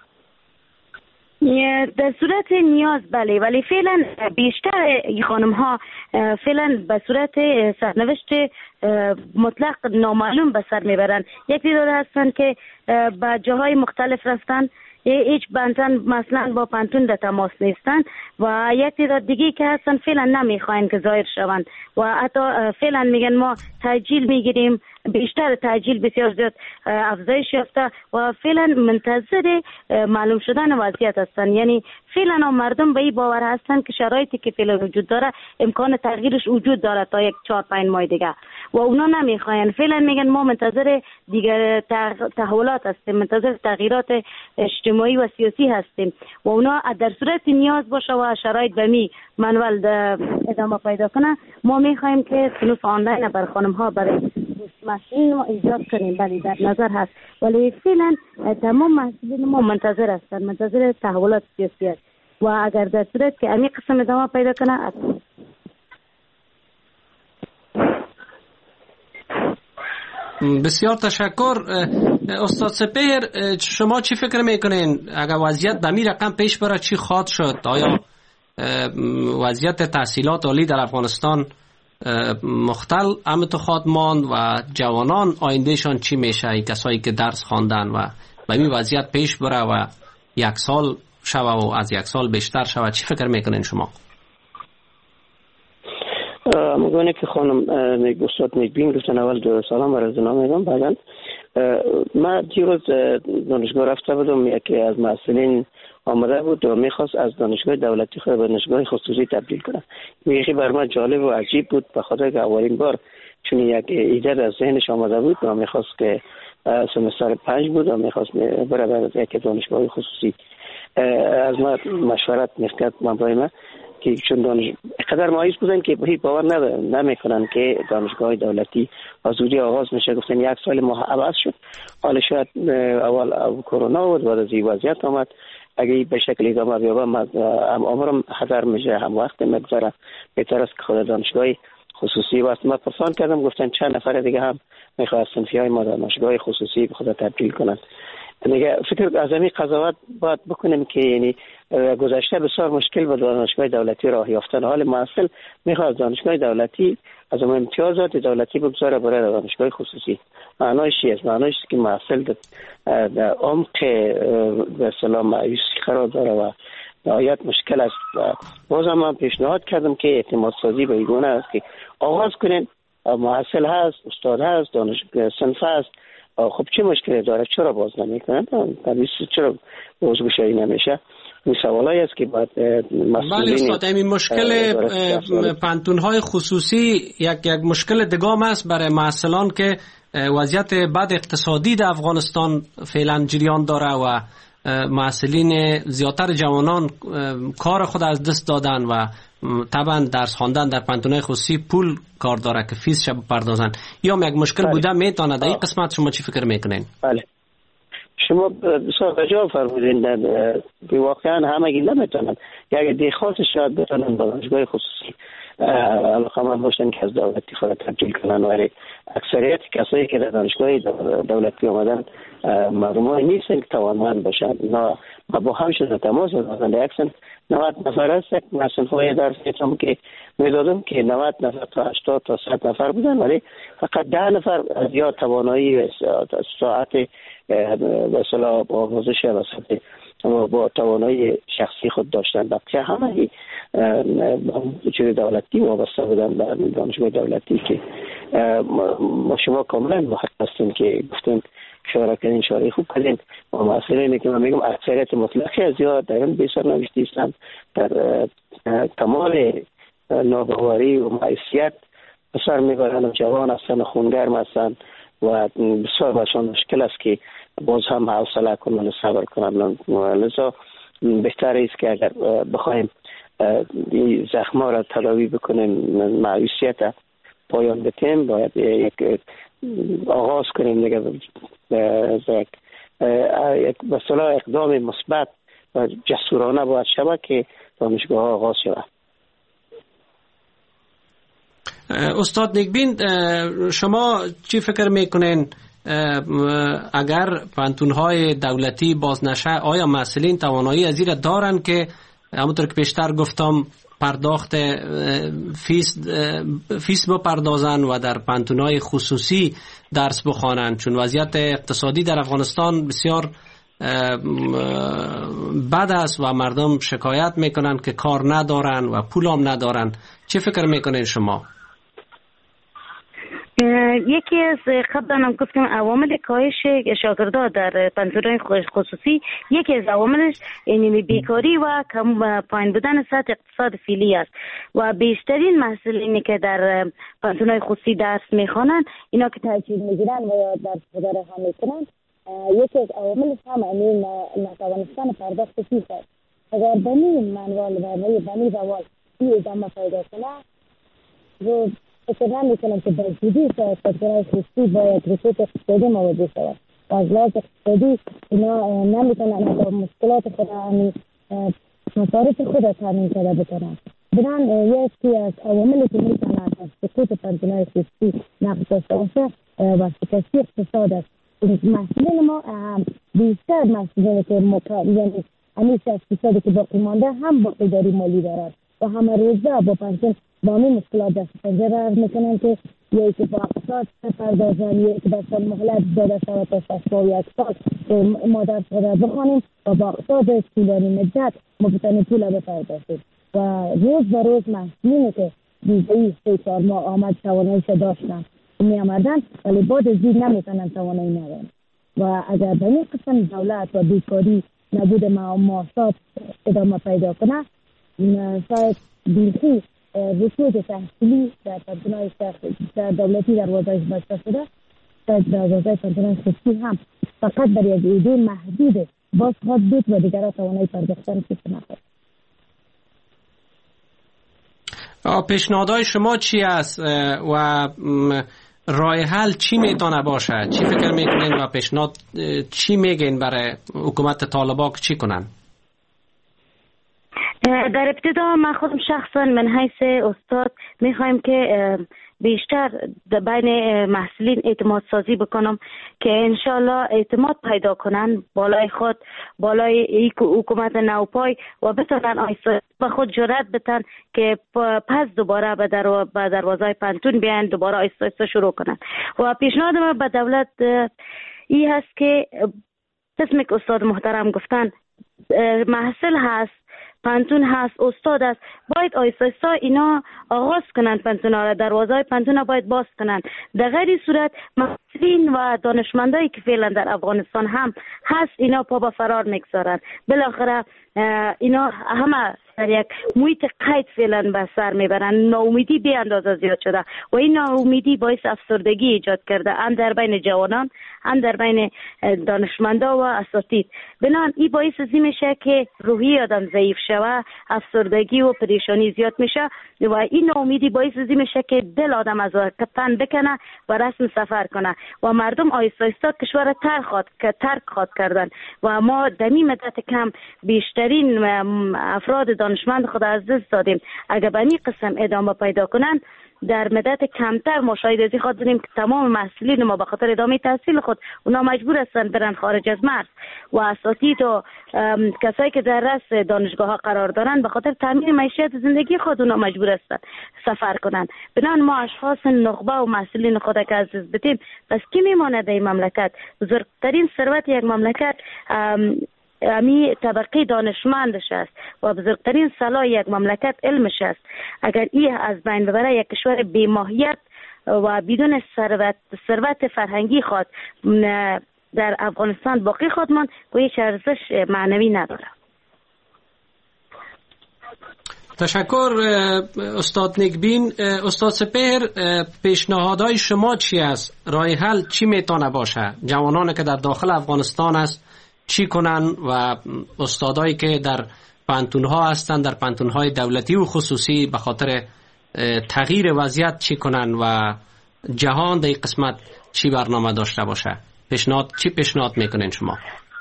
در صورت نیاز بله، ولی فعلا بیشتر خانم ها فعلا به صورت سرنوشت مطلق نامعلوم به سر میبرن. یک تعداد هستن که به جاهای مختلف رفتن، هیچ بنتن مثلا با پنتون در تماس نیستن و یک تعداد دیگه که هستن فعلا نمیخواین که ظاهر شوند و حتی فعلا میگن ما تأجیل میگیریم. بیشتر تأجیل بسیار زیاد افزایش یافته و فعلا منتظر معلوم شدن وضعیت هستن. یعنی فعلا مردم به این باور هستن که شرایطی که فعلا وجود داره امکان تغییرش وجود داره تا 4-5 ماه دیگه و اونا نمیخواین. فعلا میگن ما منتظر دیگر تحولات هستیم، منتظر تغییرات اجتماعی و سیاسی هستیم و اونا در صورت نیاز باشه و شرایط به می منول ادامه پیدا کنه. ما میخوایم که صنوف آنلاین بر خانم ها برای مسئولین ما ایجاد کنیم. بله در نظر هست، ولی فعلا تمام مسئولین ما منتظر هستن، منتظر تحولات سیاسی هست و اگر در صورت که امی قسم ادامه پیدا کنه. بسیار تشکر. استاد سپهر، شما چی فکر میکنین اگر وضعیت به می رقم پیش بره چی خواهد شد؟ آیا وضعیت تحصیلات عالی در افغانستان مختل همینطور خواهد ماند و جوانان آیندهشان چی میشه؟ این کسایی که درس خواندن و به این وضعیت پیش بره و 1 سال شوه و از 1 سال بیشتر شوه، چی فکر میکنین شما؟ مگونه که خانم استاد نیکبین گفتن اول سلام و رضا میگم. بعدن ما دیروز دانشگاه رفته بودم، یکی از مسئولین آمده بود و میخواست از دانشگاه دولتی خود به دانشگاه خصوصی تبدیل کنه. یکی بر من جالب و عجیب بود، به خاطر که اولین بار چون یک ایده از ذهنش آمده بود و میخواست که سمستر 5 بود و میخواست برای یک دانشگاه خصوصی از ما مشورت میکرد. من برای من که چون قدر مایوس بودن که هیچ باور نمیکنن که دانشگاه دولتی از زودی آغاز میشه. گفتن 1 سال ما عوض شد، حالا شاید اول کرونا بود، بعد از این وضعیت آمد، اگه به شکل ادامه بیابه هم عمرم هدر میشه، هم وقت مگذره، بهتر است که خود دانشگاه خصوصی واسه ما پرسان کردم. گفتن چند نفر دیگه هم میخواد صنفیای ما دانشگاه خصوصی به خود تبدیل کنن. دیگه فکر از همین قضاوت باید بکنیم که یعنی گذشته بسیار مشکل بود دانشگاه دولتی راه یافتن. حال محصل میخواد دانشگاه دولتی از اون امتیازات دولتی بگذاره برای دانشگاه خصوصی. معنایش چیه؟ معنایش که محصل در عمق به اصطلاح مایوسی قرار داره و نهایت مشکل است. بازم من پیشنهاد کردم که اعتماد سازی به این گونه است که آغاز کنین، محصل هست، استاد هست، دانشگاه صنف هست، خب چه مشکلی داره؟ چرا باز نمیکنن؟ چرا بازگشایی نمیشه؟ این سوالایی است که باید مسئولین. بله استاد، این مشکل پنتون‌های خصوصی یک مشکل دگام است برای محصلان که وضعیت بد اقتصادی در افغانستان فعلا جریان داره و محصلین زیادتر جوانان کار خود از دست دادن و طبعا درس خواندن در پنتون‌های خصوصی پول کار داره که فیس شب پردازن. یا یک مشکل بوده میتونه در این قسمت شما چی فکر میکنین؟ بله شما بسیار بجا فرمودین، به واقعا همگی نمیتونن، یک دیخواست شاید بتونن با دانشگاه خصوصی علاقمند باشن که از دولتی خود تبدیل کنن، ولی اکثریت کسایی که در دانشگاه دولتی آمدن مردمایی نیستن که توانمند باشن. ما با هم شده تماس دادن در اکسن 90 نفر است. یک صنف‌های درس که میدادم که 90 نفر تا 80 تا 100 نفر بودن، ولی فقط 10 نفر از یا توانایی ساعت به اصطلاح آموزش وسط اما با توانایی شخصی خود داشتن. بقیه همه چیز دولتی وابسته بودن به دانشگاه دولتی که ما شما کاملا محق هستیم که گفتیم اشاره کردین، اشاره خوب کردین. و مسئله اینه که من میگم اکثریت مطلقی از یا در این بیسر نوشته هستند در کمال ناباوری و معیشت بسر میبرن و جوان هستن و خونگرم هستن و بسیار برشان مشکل است که باز هم حوصله کنن و صبر کنن. لذا بهتر است که اگر بخوایم این زخم‌ها را تداوی بکنیم، معیشت پایان بدیم، باید یک آغاز کنیم دیگه، یک مثلا اقدام مثبت و جسورانه باید شود که دانشگاه ها آغاز شود. استاد نیکبین، شما چی فکر میکنین اگر پانتون‌های دولتی باز نشه آیا مسئولین توانایی از این دارن که همونطور که پیشتر گفتم پرداخت فیس بپردازن و در پانتون‌های خصوصی درس بخوانن؟ چون وضعیت اقتصادی در افغانستان بسیار بد است و مردم شکایت میکنن که کار ندارن و پول هم ندارن. چه فکر میکنین شما؟ یکی از قبلا هم گفتیم عوامل کاهش شاگردها در پانتون‌های خصوصی، یکی از عواملش یعنی بیکاری و کم پایین بودن سطح اقتصاد فعلی است و بیشترین مسئولینی که در پانتون‌های خصوصی درس میخوانند اینا که تحصیل میگیرن و یا درس گذاری هم میکنن، یکی از عواملش هم این نتوانستن پرداخت فیس است. اگر بنی منوال و بنی روال این ادامه پیدا کنه رو فکر نمی‌کنم که به زودی پانتون‌های خصوصی باید رکود اقتصادی مواجه شود و از لحاظ اقتصادی اینا نمیتونن با مشکلات خود مصارف خود تامین کرده بکنن. بنان یکی از عواملی که میتونن از رکود پانتون‌های خصوصی نقش داشته باشه و شکستی اقتصاد است. مسئولین ما بیشتر مسئولین که یعنی همیشه اقتصادی که باقی مانده هم با اداری مالی دارد و همه روزه با پانتون با همین مشکلات دست پنجه را میکنن که یکی با اقتصاد پردازن، یکی با سال مهلت داده شود تا 61 سال ما درس بخوانیم و با اقتصاد طولانی مدت ما بتانیم پول بپردازیم و روز به روز مسئولینی که دیگه 3-4 ماه آمد تواناییش داشتن می آمدن ولی بعد از این نمیتونن توانایی ندارن و اگر به این قسم دولت و بیکاری نبود معاشات ادامه پیدا کنه شاید بیخی رکود تحصیلی در پانتون‌های دولتی در وضعیت بسته شده، در وضعیت پانتون‌های خصوصی هم فقط در یک ایده محدود باز خواهد بود و دیگر توانایی پرداختن فیس نخواهد. پیشنهادهای شما چی است و راه حل چی میتونه باشه؟ چی فکر میکنین و پیشنهاد چی میگین برای حکومت طالبان که چی کنن؟ در ابتدا من خودم شخصا من حیث استاد میخوایم که بیشتر بین محصولین اعتماد سازی بکنم که انشالله اعتماد پیدا کنن بالای خود، بالای حکومت نوپای و بتونن آیسته به خود جرأت بدن که پس دوباره به دروازه پانتون بیان، دوباره آیسته شروع کنن. و پیشنهاد من به دولت این هست که قسمی که استاد محترم گفتن محصول هست، پانتون هست، استاد است، باید آیسته اینا آغاز کنن پانتونا را، دروازه پانتونا باید باز کنن. در غیر صورت مسئولین و دانشمندایی که فعلا در افغانستان هم هست اینا پا به فرار میگذارن. بالاخره اینا همه در یک محیط قید فعلا به سر میبرن. ناامیدی بی اندازه زیاد شده و این ناامیدی باعث افسردگی ایجاد کرده، هم در بین جوانان هم در بین دانشمندا و اساتید. بنابراین این باعث این میشه که روحی آدم ضعیف شوه، افسردگی و پریشانی زیاد میشه و این ناامیدی باعث این میشه که دل آدم از تن بکنه و رسم سفر کنه و مردم آیسته آیسته کشور ترک خواد کردن و ما در این مدت کم بیشترین افراد دانشمند خود از دست دادیم. اگر به این قسم ادامه پیدا کنن در مدت کمتر ما شاید از این خود بودیم که تمام مسئولین ما به خاطر ادامه تحصیل خود اونا مجبور هستن برن خارج از مرز و اساتید و کسایی که در رأس دانشگاه ها قرار دارن به خاطر تامین معیشت زندگی خود اونا مجبور هستن سفر کنن. بنان ما اشخاص نخبه و مسئولین خود که از دست بدیم پس کی میماند در این مملکت؟ بزرگترین ثروت یک مملکت امی طبقه دانشمندش است و بزرگترین سلاح یک مملکت علمش است. اگر این از بین ببره، یک کشور بی‌ماهیت و بدون ثروت فرهنگی خود در افغانستان باقی خود ماند و هیچ ارزش معنوی نداره. تشکر استاد نیکبین. استاد سپهر، پیشنهادهای شما چی است؟ راه حل چی میتونه باشه؟ جوانانی که در داخل افغانستان است چی کنن و استادایی که در پانتونها هستند، در پانتونهای دولتی و خصوصی، به خاطر تغییر وضعیت چی کنن و جهان در قسمت چی برنامه داشته باشه؟ چی پیشنهاد میکنین شما؟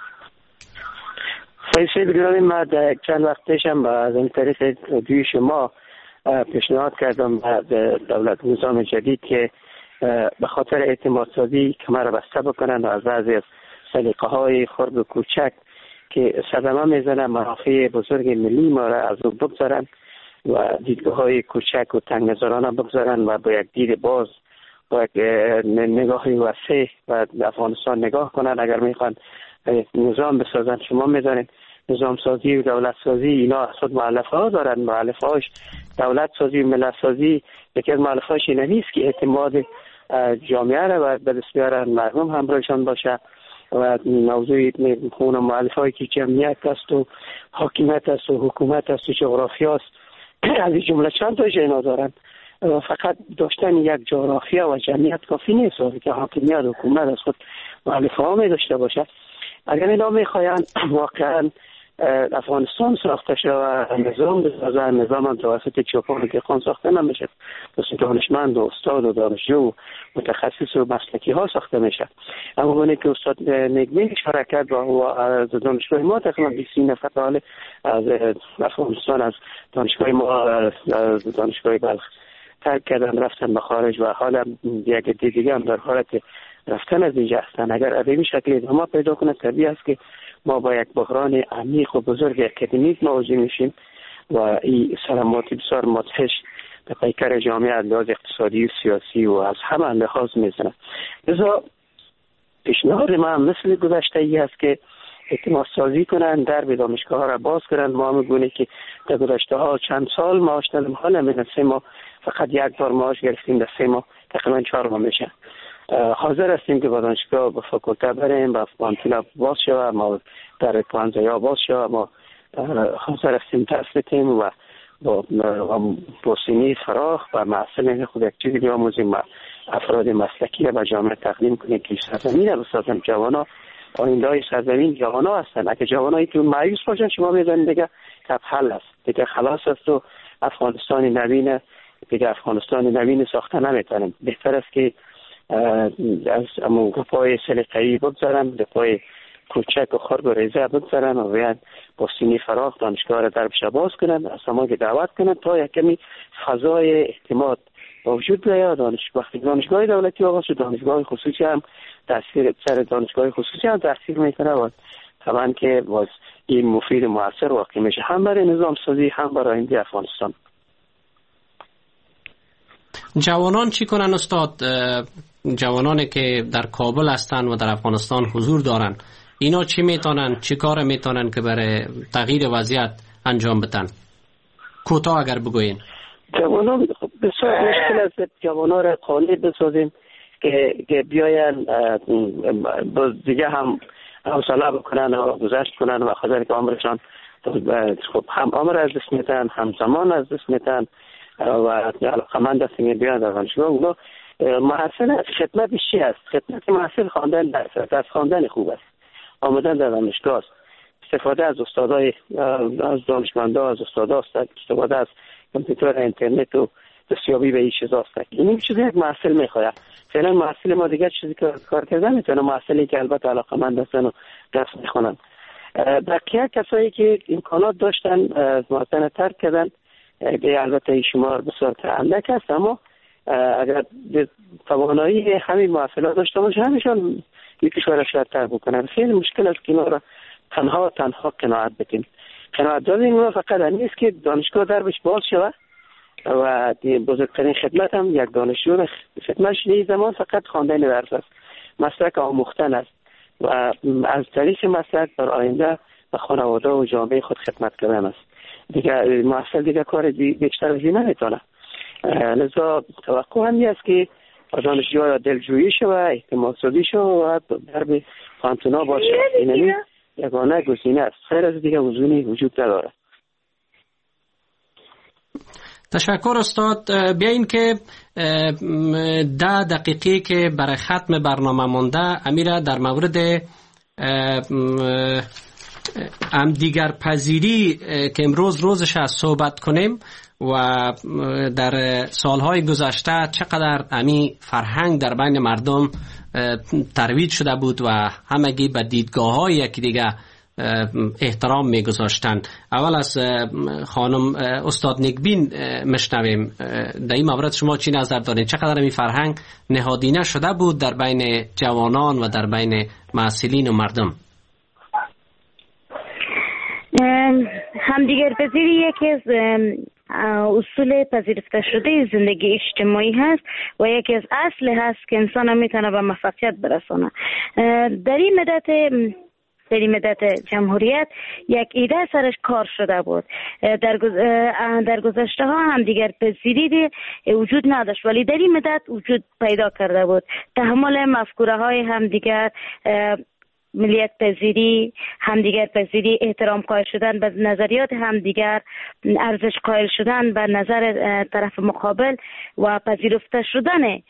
سید گرامی، ما در چند وقت پیشم از این طریق رادیوی شما پیشنهاد کردم به دولت نظام جدید که به خاطر اعتماد سازی کمر بسته بکنند و از بعضی از سلیقه های خرد و کوچک که صدمه میزنن منافع بزرگ ملی ما را از او بگذارن و دیدگاه های کوچک و تنگ نظرانه بگذارن و با یک دید باز، با یک نگاه وسیع و افغانستان نگاه کنن. اگر میخوان نظام بسازن، شما میدانید نظام سازی و دولت سازی اینا اصلا مؤلفه ها دارن. مؤلفه هاش دولت سازی و ملت سازی یکی از مؤلفه هاش این نیست که اعتماد جامعه را به دست بیارن، مردم همراهشان باشه و موضوع خون مؤلفه هایی که جمعیت است و حاکمیت است و حکومت است و جغرافیا است از این جمله چند تا اینا دارن. فقط داشتن یک جغرافیا و جمعیت کافی نیست که حاکمیت و حکومت از خود مؤلفه ها می داشته باشه. اگر اینا میخواین واقعا افغانستان ساخته شد و نظام بسازن، نظام توسط چوپان و دهقان ساخته نمیشه، مثل دانشمند و استاد و دانشجو و متخصص و مسلکی ها ساخته میشه. اما اونی که استاد نیکبین اشاره کرد و از دانشگاه ما تقریبا 20 نفر حال از افغانستان از دانشگاه ما از دانشگاه بلخ ترک کردن رفتن به خارج و حالا یک دیگه هم در حالت رفتن از اینجا هستن. اگر از این شکل ادامه پیدا کنه، طبیعی است که ما با یک بحران عمیق و بزرگ اکادمیک مواجه میشیم و این سلامات بسیار مدهش به پیکر جامعه از لحاظ اقتصادی و سیاسی و از همه لحاظ میزنه. لذا پیشنهاد ما هم مثل گذشته ای است که اعتماد سازی کنن، درب دانشگاه ها را باز کنن. ما میگونیم که در گذشته ها چند سال معاش دادیم، حالا میگن 3 ماه فقط یک بار معاش گرفتیم، در 3 ماه تقریبا 4 ماه میشه. حاضر هستیم که با دانشگاه به فاکولته بریم، با پانتون باز شود، ما در پانزیا باز شود، ما حاضر هستیم درس بدیم و با سینی فراخ و محصلین خود یک چیزی بیاموزیم و افراد مسلکی را به جامعه تقدیم کنیم که سرزمین را بسازن. جوانا آینده‌های سرزمین جوانا هستن. اگه جوانایی که مایوس باشن، شما می‌دونید دیگه کف حل است، دیگه خلاص است و افغانستان نوین ساخته نمیتونیم. بهتر است که از امون پای سلیقه‌ای بگذارن، به پای کوچک و خرد و ریزه بگذارن و باید با سینی فراخ دانشگاه را دربش باز کنن، از ما که دعوت کنن تا یک کمی فضای اعتماد وجود بیاد. وقتی دانشگاه دولتی آغاز شد، دانشگاه خصوصی هم تاثیر میکنه و طبعا که باز این مفید و مؤثر واقع میشه، هم برای نظام سازی هم برای آینده افغانستان. جوانان چی کنن استاد؟ جوانانی که در کابل هستن و در افغانستان حضور دارن، اینا چی میتونن، چی کار میتونن که برای تغییر وضعیت انجام بدن؟ کوتاه اگر بگوین. جوانان بسیار مشکل است جوانان را قانع بسازیم که بیاین دیگه هم حوصله بکنن و گذشت کنن و خاطر که عمرشان خب هم عمر از دست میتن، هم زمان از دست میتن و علاقمند هستیم که بیان در دانشگاه. اونا محصل خدمت چی است؟ خدمت محصل خواندن درس خواندن خوب است، آمدن در دانشگاه است، استفاده از استادای از دانشمندا از استادا است، استفاده از کامپیوتر اینترنت و دستیابی به این چیزا است. این چیزی یک محصل میخواد. فعلا محصل ما دیگه چیزی که کار کردن میتونه، محصلی که البته علاقمند هستن و درس میخونن. بقیه کسایی که امکانات داشتن مثلا ترک کردن، به البته شمار بسیار اندک است، اما اگر توانایی همین محصلات داشته باشه همیشون یکیشون شاید ترک بکنن. خیلی مشکل است که اینا را تنها قناعت بدیم. قناعت دادن ما فقط نیست که دانشگاه دربش باز شود و بزرگترین خدمت هم یک دانشجو خدمتش این زمان فقط خواندن درس است، مسلک آموختن است و از طریق مسلک در آینده و خانواده و جامعه خود خدمت کردن است. دیگه محصل دیگه کار بیشتر از این نمیتونه. لذا توقع هم است که دانشجوها دلجویی شوه، اعتماد سازی شوه و درب خانتونا باشه. این یگانه گزینه است. خیر از دیگه وزنی وجود نداره. تشکر استاد. بیاین که 10 دقیقه که برای ختم برنامه مونده امیره در مورد همدیگر پذیری که امروز روزش از صحبت کنیم و در سالهای گذشته چقدر امی فرهنگ در بین مردم ترویج شده بود و همگی به دیدگاه‌های که دیگه احترام میگذاشتن. اول از خانم استاد نیکبین مشنویم. در این مورد شما چی نظر دارین؟ چقدر این فرهنگ نهادینه شده بود در بین جوانان و در بین معسولین و مردم؟ همدیگر پذیری یکی از اصول پذیرفته شده زندگی اجتماعی هست و یکی از اصل هست که انسان میتونه به موفقیت برسونه. در این مدت جمهوریت یک ایده سرش کار شده بود. در گذشته ها هم دیگر پذیری وجود نداشت ولی در این مدت وجود پیدا کرده بود. تحمل مفکوره های هم دیگر، ملیت پذیری، همدیگر پذیری، احترام قائل شدن به نظریات همدیگر، ارزش قائل شدن به نظر طرف مقابل و پذیرفته شدن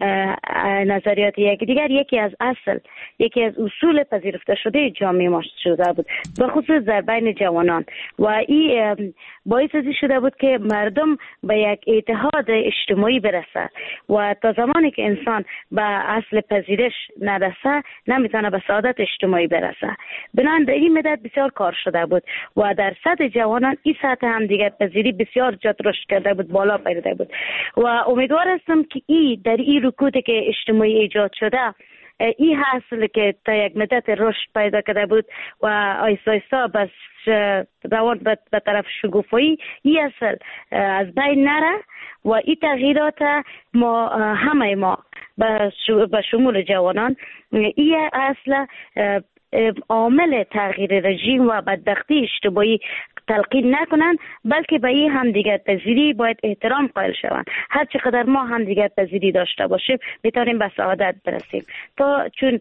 نظریات یکدیگر یکی از اصول پذیرفته شده جامعه ما شده بود، به خصوص در بین جوانان. و این باعث شده بود که مردم به یک اتحاد اجتماعی برسه و تا زمانی که انسان به اصل پذیرش نرسه نمیتونه به سعادت اجتماعی برسه. بنابراین در این مدت بسیار کار شده بود و در سطح جوانان این سطح هم دیگر پذیری بسیار جد رشد کرده بود، بالا پیدا بود و امیدوار هستم که در این رکودی که اجتماعی ایجاد شده، این حاصل که تا یک مدت رشد پیدا کرده بود و آیستا آیستا بس روان به طرف شگوفایی، این اصل از بین نره و این تغییرات ما همه ما به شمول جوانان این اصل عامل تغییر رژیم و بدبختی اجتماعی تلقین نکنن، بلکه به این همدیگر پذیری باید احترام قائل شوند. هر چقدر ما همدیگر پذیری داشته باشیم میتونیم به سعادت برسیم. چون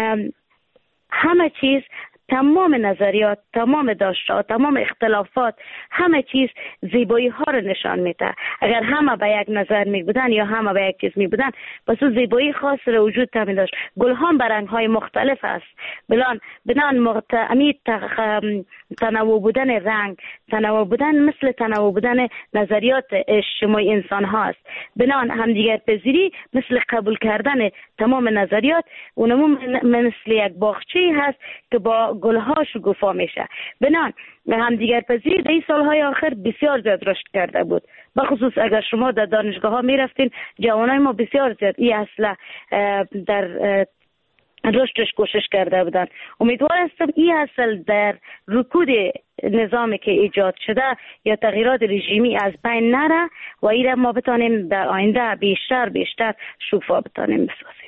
همه چیز، تمام نظریات، تمام داشته، تمام اختلافات، همه چیز زیبایی ها رو نشان میده. اگر همه به یک نظر می بودن یا همه به یک چیز می بودن، پس زیبایی خاص رو وجود می داشت. گل ها به رنگ های مختلف است. بنان تنوع بودن رنگ، تنوع بودن مثل تنوع بودن نظریات اجتماعی انسان هاست. بنان همدیگر پذیری مثل قبول کردن تمام نظریات و مثل یک باغچه هست که با گلها شکوفا میشه. بنان همدیگر پذیری در این سالهای آخر بسیار زیاد رشد کرده بود. بخصوص اگر شما در دانشگاه ها میرفتین، جوانای ما بسیار زیاد این اصلا در رشدش کوشش کرده بودن. امیدوار هستم این اصل در رکود نظامی که ایجاد شده یا تغییرات رژیمی از بین نره و این ما بتانیم در آینده بیشتر شکوفا بتانیم بسازیم.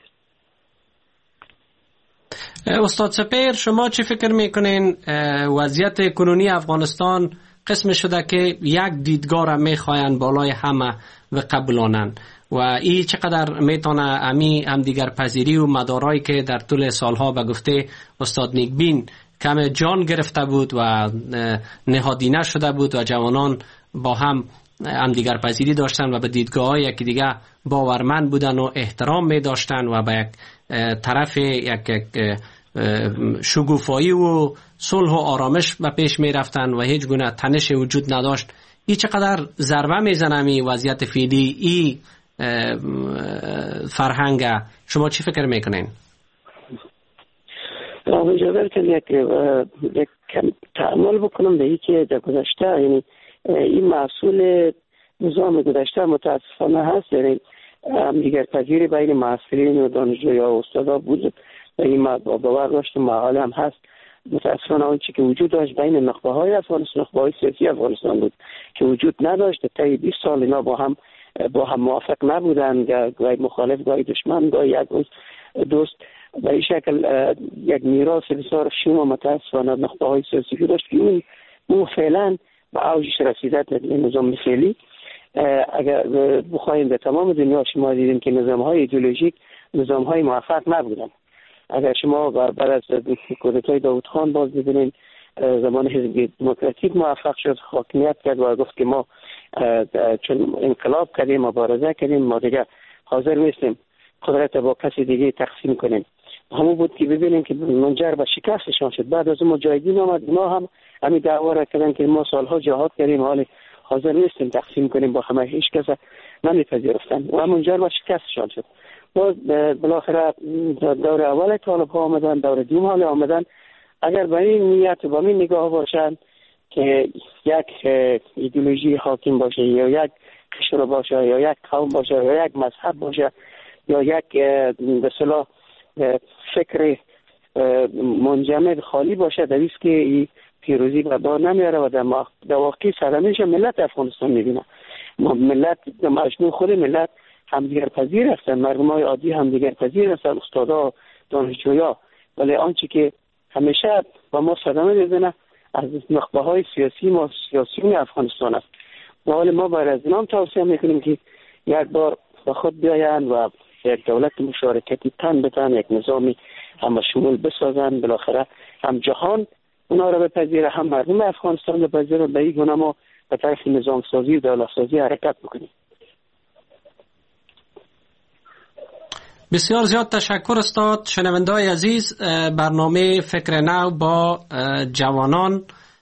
استاد سپهر، شما چی فکر میکنین وضعیت کنونی افغانستان قسم شده که یک دیدگاه را میخواین بالای همه و قبولانن و این چقدر میتونه هم دیگر پذیری و مدارایی که در طول سالها به گفته استاد نیکبین کم جان گرفته بود و نهادینه شده بود و جوانان با هم دیگر پذیری داشتن و به دیدگاه های یکی دیگه باورمند بودن و احترام می داشتن و به یک طرف یک شگوفایی و صلح و آرامش به پیش می رفتن و هیچ گونه تنش وجود نداشت. این چقدر ضربه میزنه این وضعیت فعلی این فرهنگ؟ شما چی فکر میکنین؟ اجازه بدید یک تأمل بکنم به این که در گذشته، یعنی این محصول نظام گذشته متاسفانه هست، یعنی دیگر پذیری بین معسولین و دانشجویا و استادا بود و این باور داشت محال هم هست. متاسفانه آنچه که وجود داشت بین نخبه های افغانستان، نخبه های سیاسی افغانستان بود که وجود نداشت. تا 20 سال اینا با هم موافق نبودن، گاهی مخالف، گاهی دشمن، گاهی یک دوست. به این شکل یک میراث بسیار شوم و متاسفانه نخبه های سیاسی که داشت که اون فعلا به اوجش رسیده در نظام فعلی. اگر بخواهیم به تمام دنیا شما دیدیم که نظام های ایدئولوژیک نظام های موفق نبودن. اگر شما بعد از کودتای داوود خان باز ببینید، زمان حزب دموکراتیک موفق شد، حاکمیت کرد و گفت که ما چون انقلاب کردیم، مبارزه کردیم، ما دیگه حاضر نیستیم قدرت با کسی دیگه تقسیم کنیم. همون بود که ببینیم که منجر به شکستشان شد. بعد از اون مجاهدین آمد، ما هم همین دعوا را کردن که ما سالها جهاد کردیم، حال حاضر نیستیم تقسیم کنیم با همه، هیچ کس نمیپذیرفتن و منجر به شکستشان شد. باز بالاخره دور اول طالب ها آمدن، دور دوم حال آمدن. اگر به این نیت و به این نگاه باشند که یک ایدئولوژی حاکم باشه یا یک قشر باشه یا یک قوم باشه یا یک مذهب باشه یا یک به اصطلاح فکر منجمد خالی باشه، در ایست که پیروزی به بار نمیاره و در واقع سرنوشت ملت افغانستان میبینه. ملت مجموع خود ملت همدیگر پذیر هستن، مردم های عادی همدیگر پذیر هستن، استادا، دانشجویا، ولی آنچه که همیشه با ما صدمه میزنه از نخبه های سیاسی ما سیاسیون افغانستان است. و حال ما باید از اینام توصیه میکنیم که یک بار به خود بیاین و یک دولت مشارکتی تن بتن، یک نظامی هم شمول بسازن، بالاخره هم جهان اونا رو بپذیره، هم مردم افغانستان بپذیره. به این گونه ما به طرف نظام سازی و دولت سازی حرکت بکنیم. بسیار زیاد تشکر استاد. شنونده‌های عزیز، برنامه فکر نو با جوانان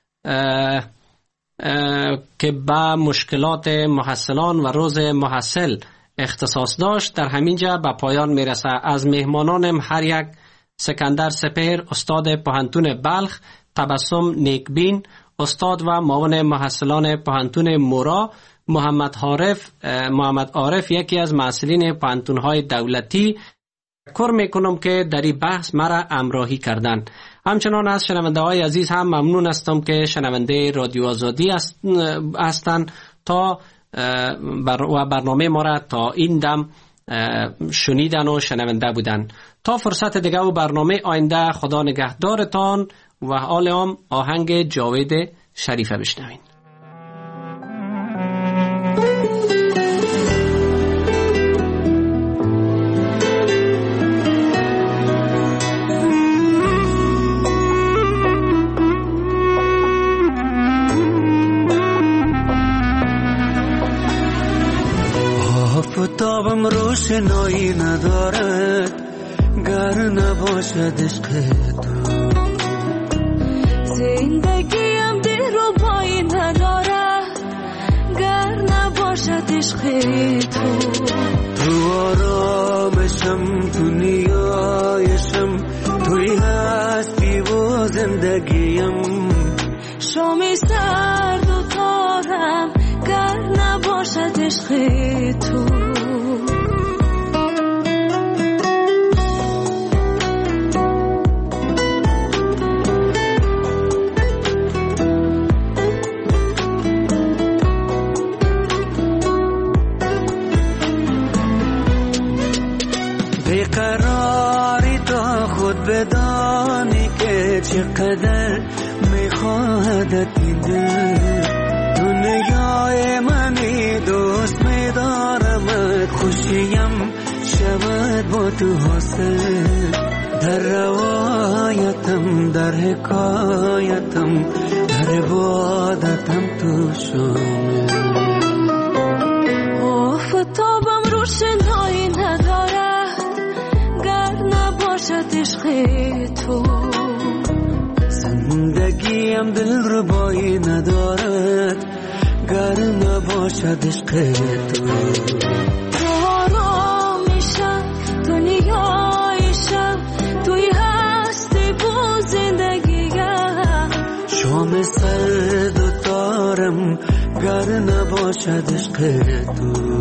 که به مشکلات محصلان و روز محصل اختصاص داشت در همینجا به پایان میرسه. از مهمانانم هر یک سکندر سپهر استاد پوهنتون بلخ، تبسم نیکبین استاد و معاون محصلان پوهنتون مورا، محمد عارف یکی از مسئولین پوهنتون‌های دولتی، تشکر میکنم که در این بحث مرا همراهی کردند. همچنان از شنونده‌های عزیز هم ممنون هستم که شنونده رادیو آزادی هستند تا و برنامه ما را تا این دم شنیدن و شنونده بودن. تا فرصت دیگه و برنامه آینده، خدا نگهدارتان و حال هم آهنگ جاوید شریفه بشنوین. آفتابم روشنایی ندارد گر نباشد عشق تو، زندگیم دلربایی ندارد گر نباشد عشق تو. تو آرامشم، تو نیایشم، توی هستی و زندگیم، شامی سرد و تارم گر نباشد عشق تو. بیقراری تا خود بدانی که چقدر میخواهدت این دل، دنیای منی دوست میدارمت، خوشیم شود با تو حاصل، در روایتم، در حکایتم، در عبادتم تو شامل. آفتابم روشنایی ندارد گر نباشد عشق تو، زندگیم دلربایی ندارد گر نباشد عشق تو. تو آرامیشم، تو نیایشم، توی هستی با زندگیم، شام سرد و تارم گر نباشد عشق تو.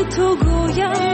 تو گویم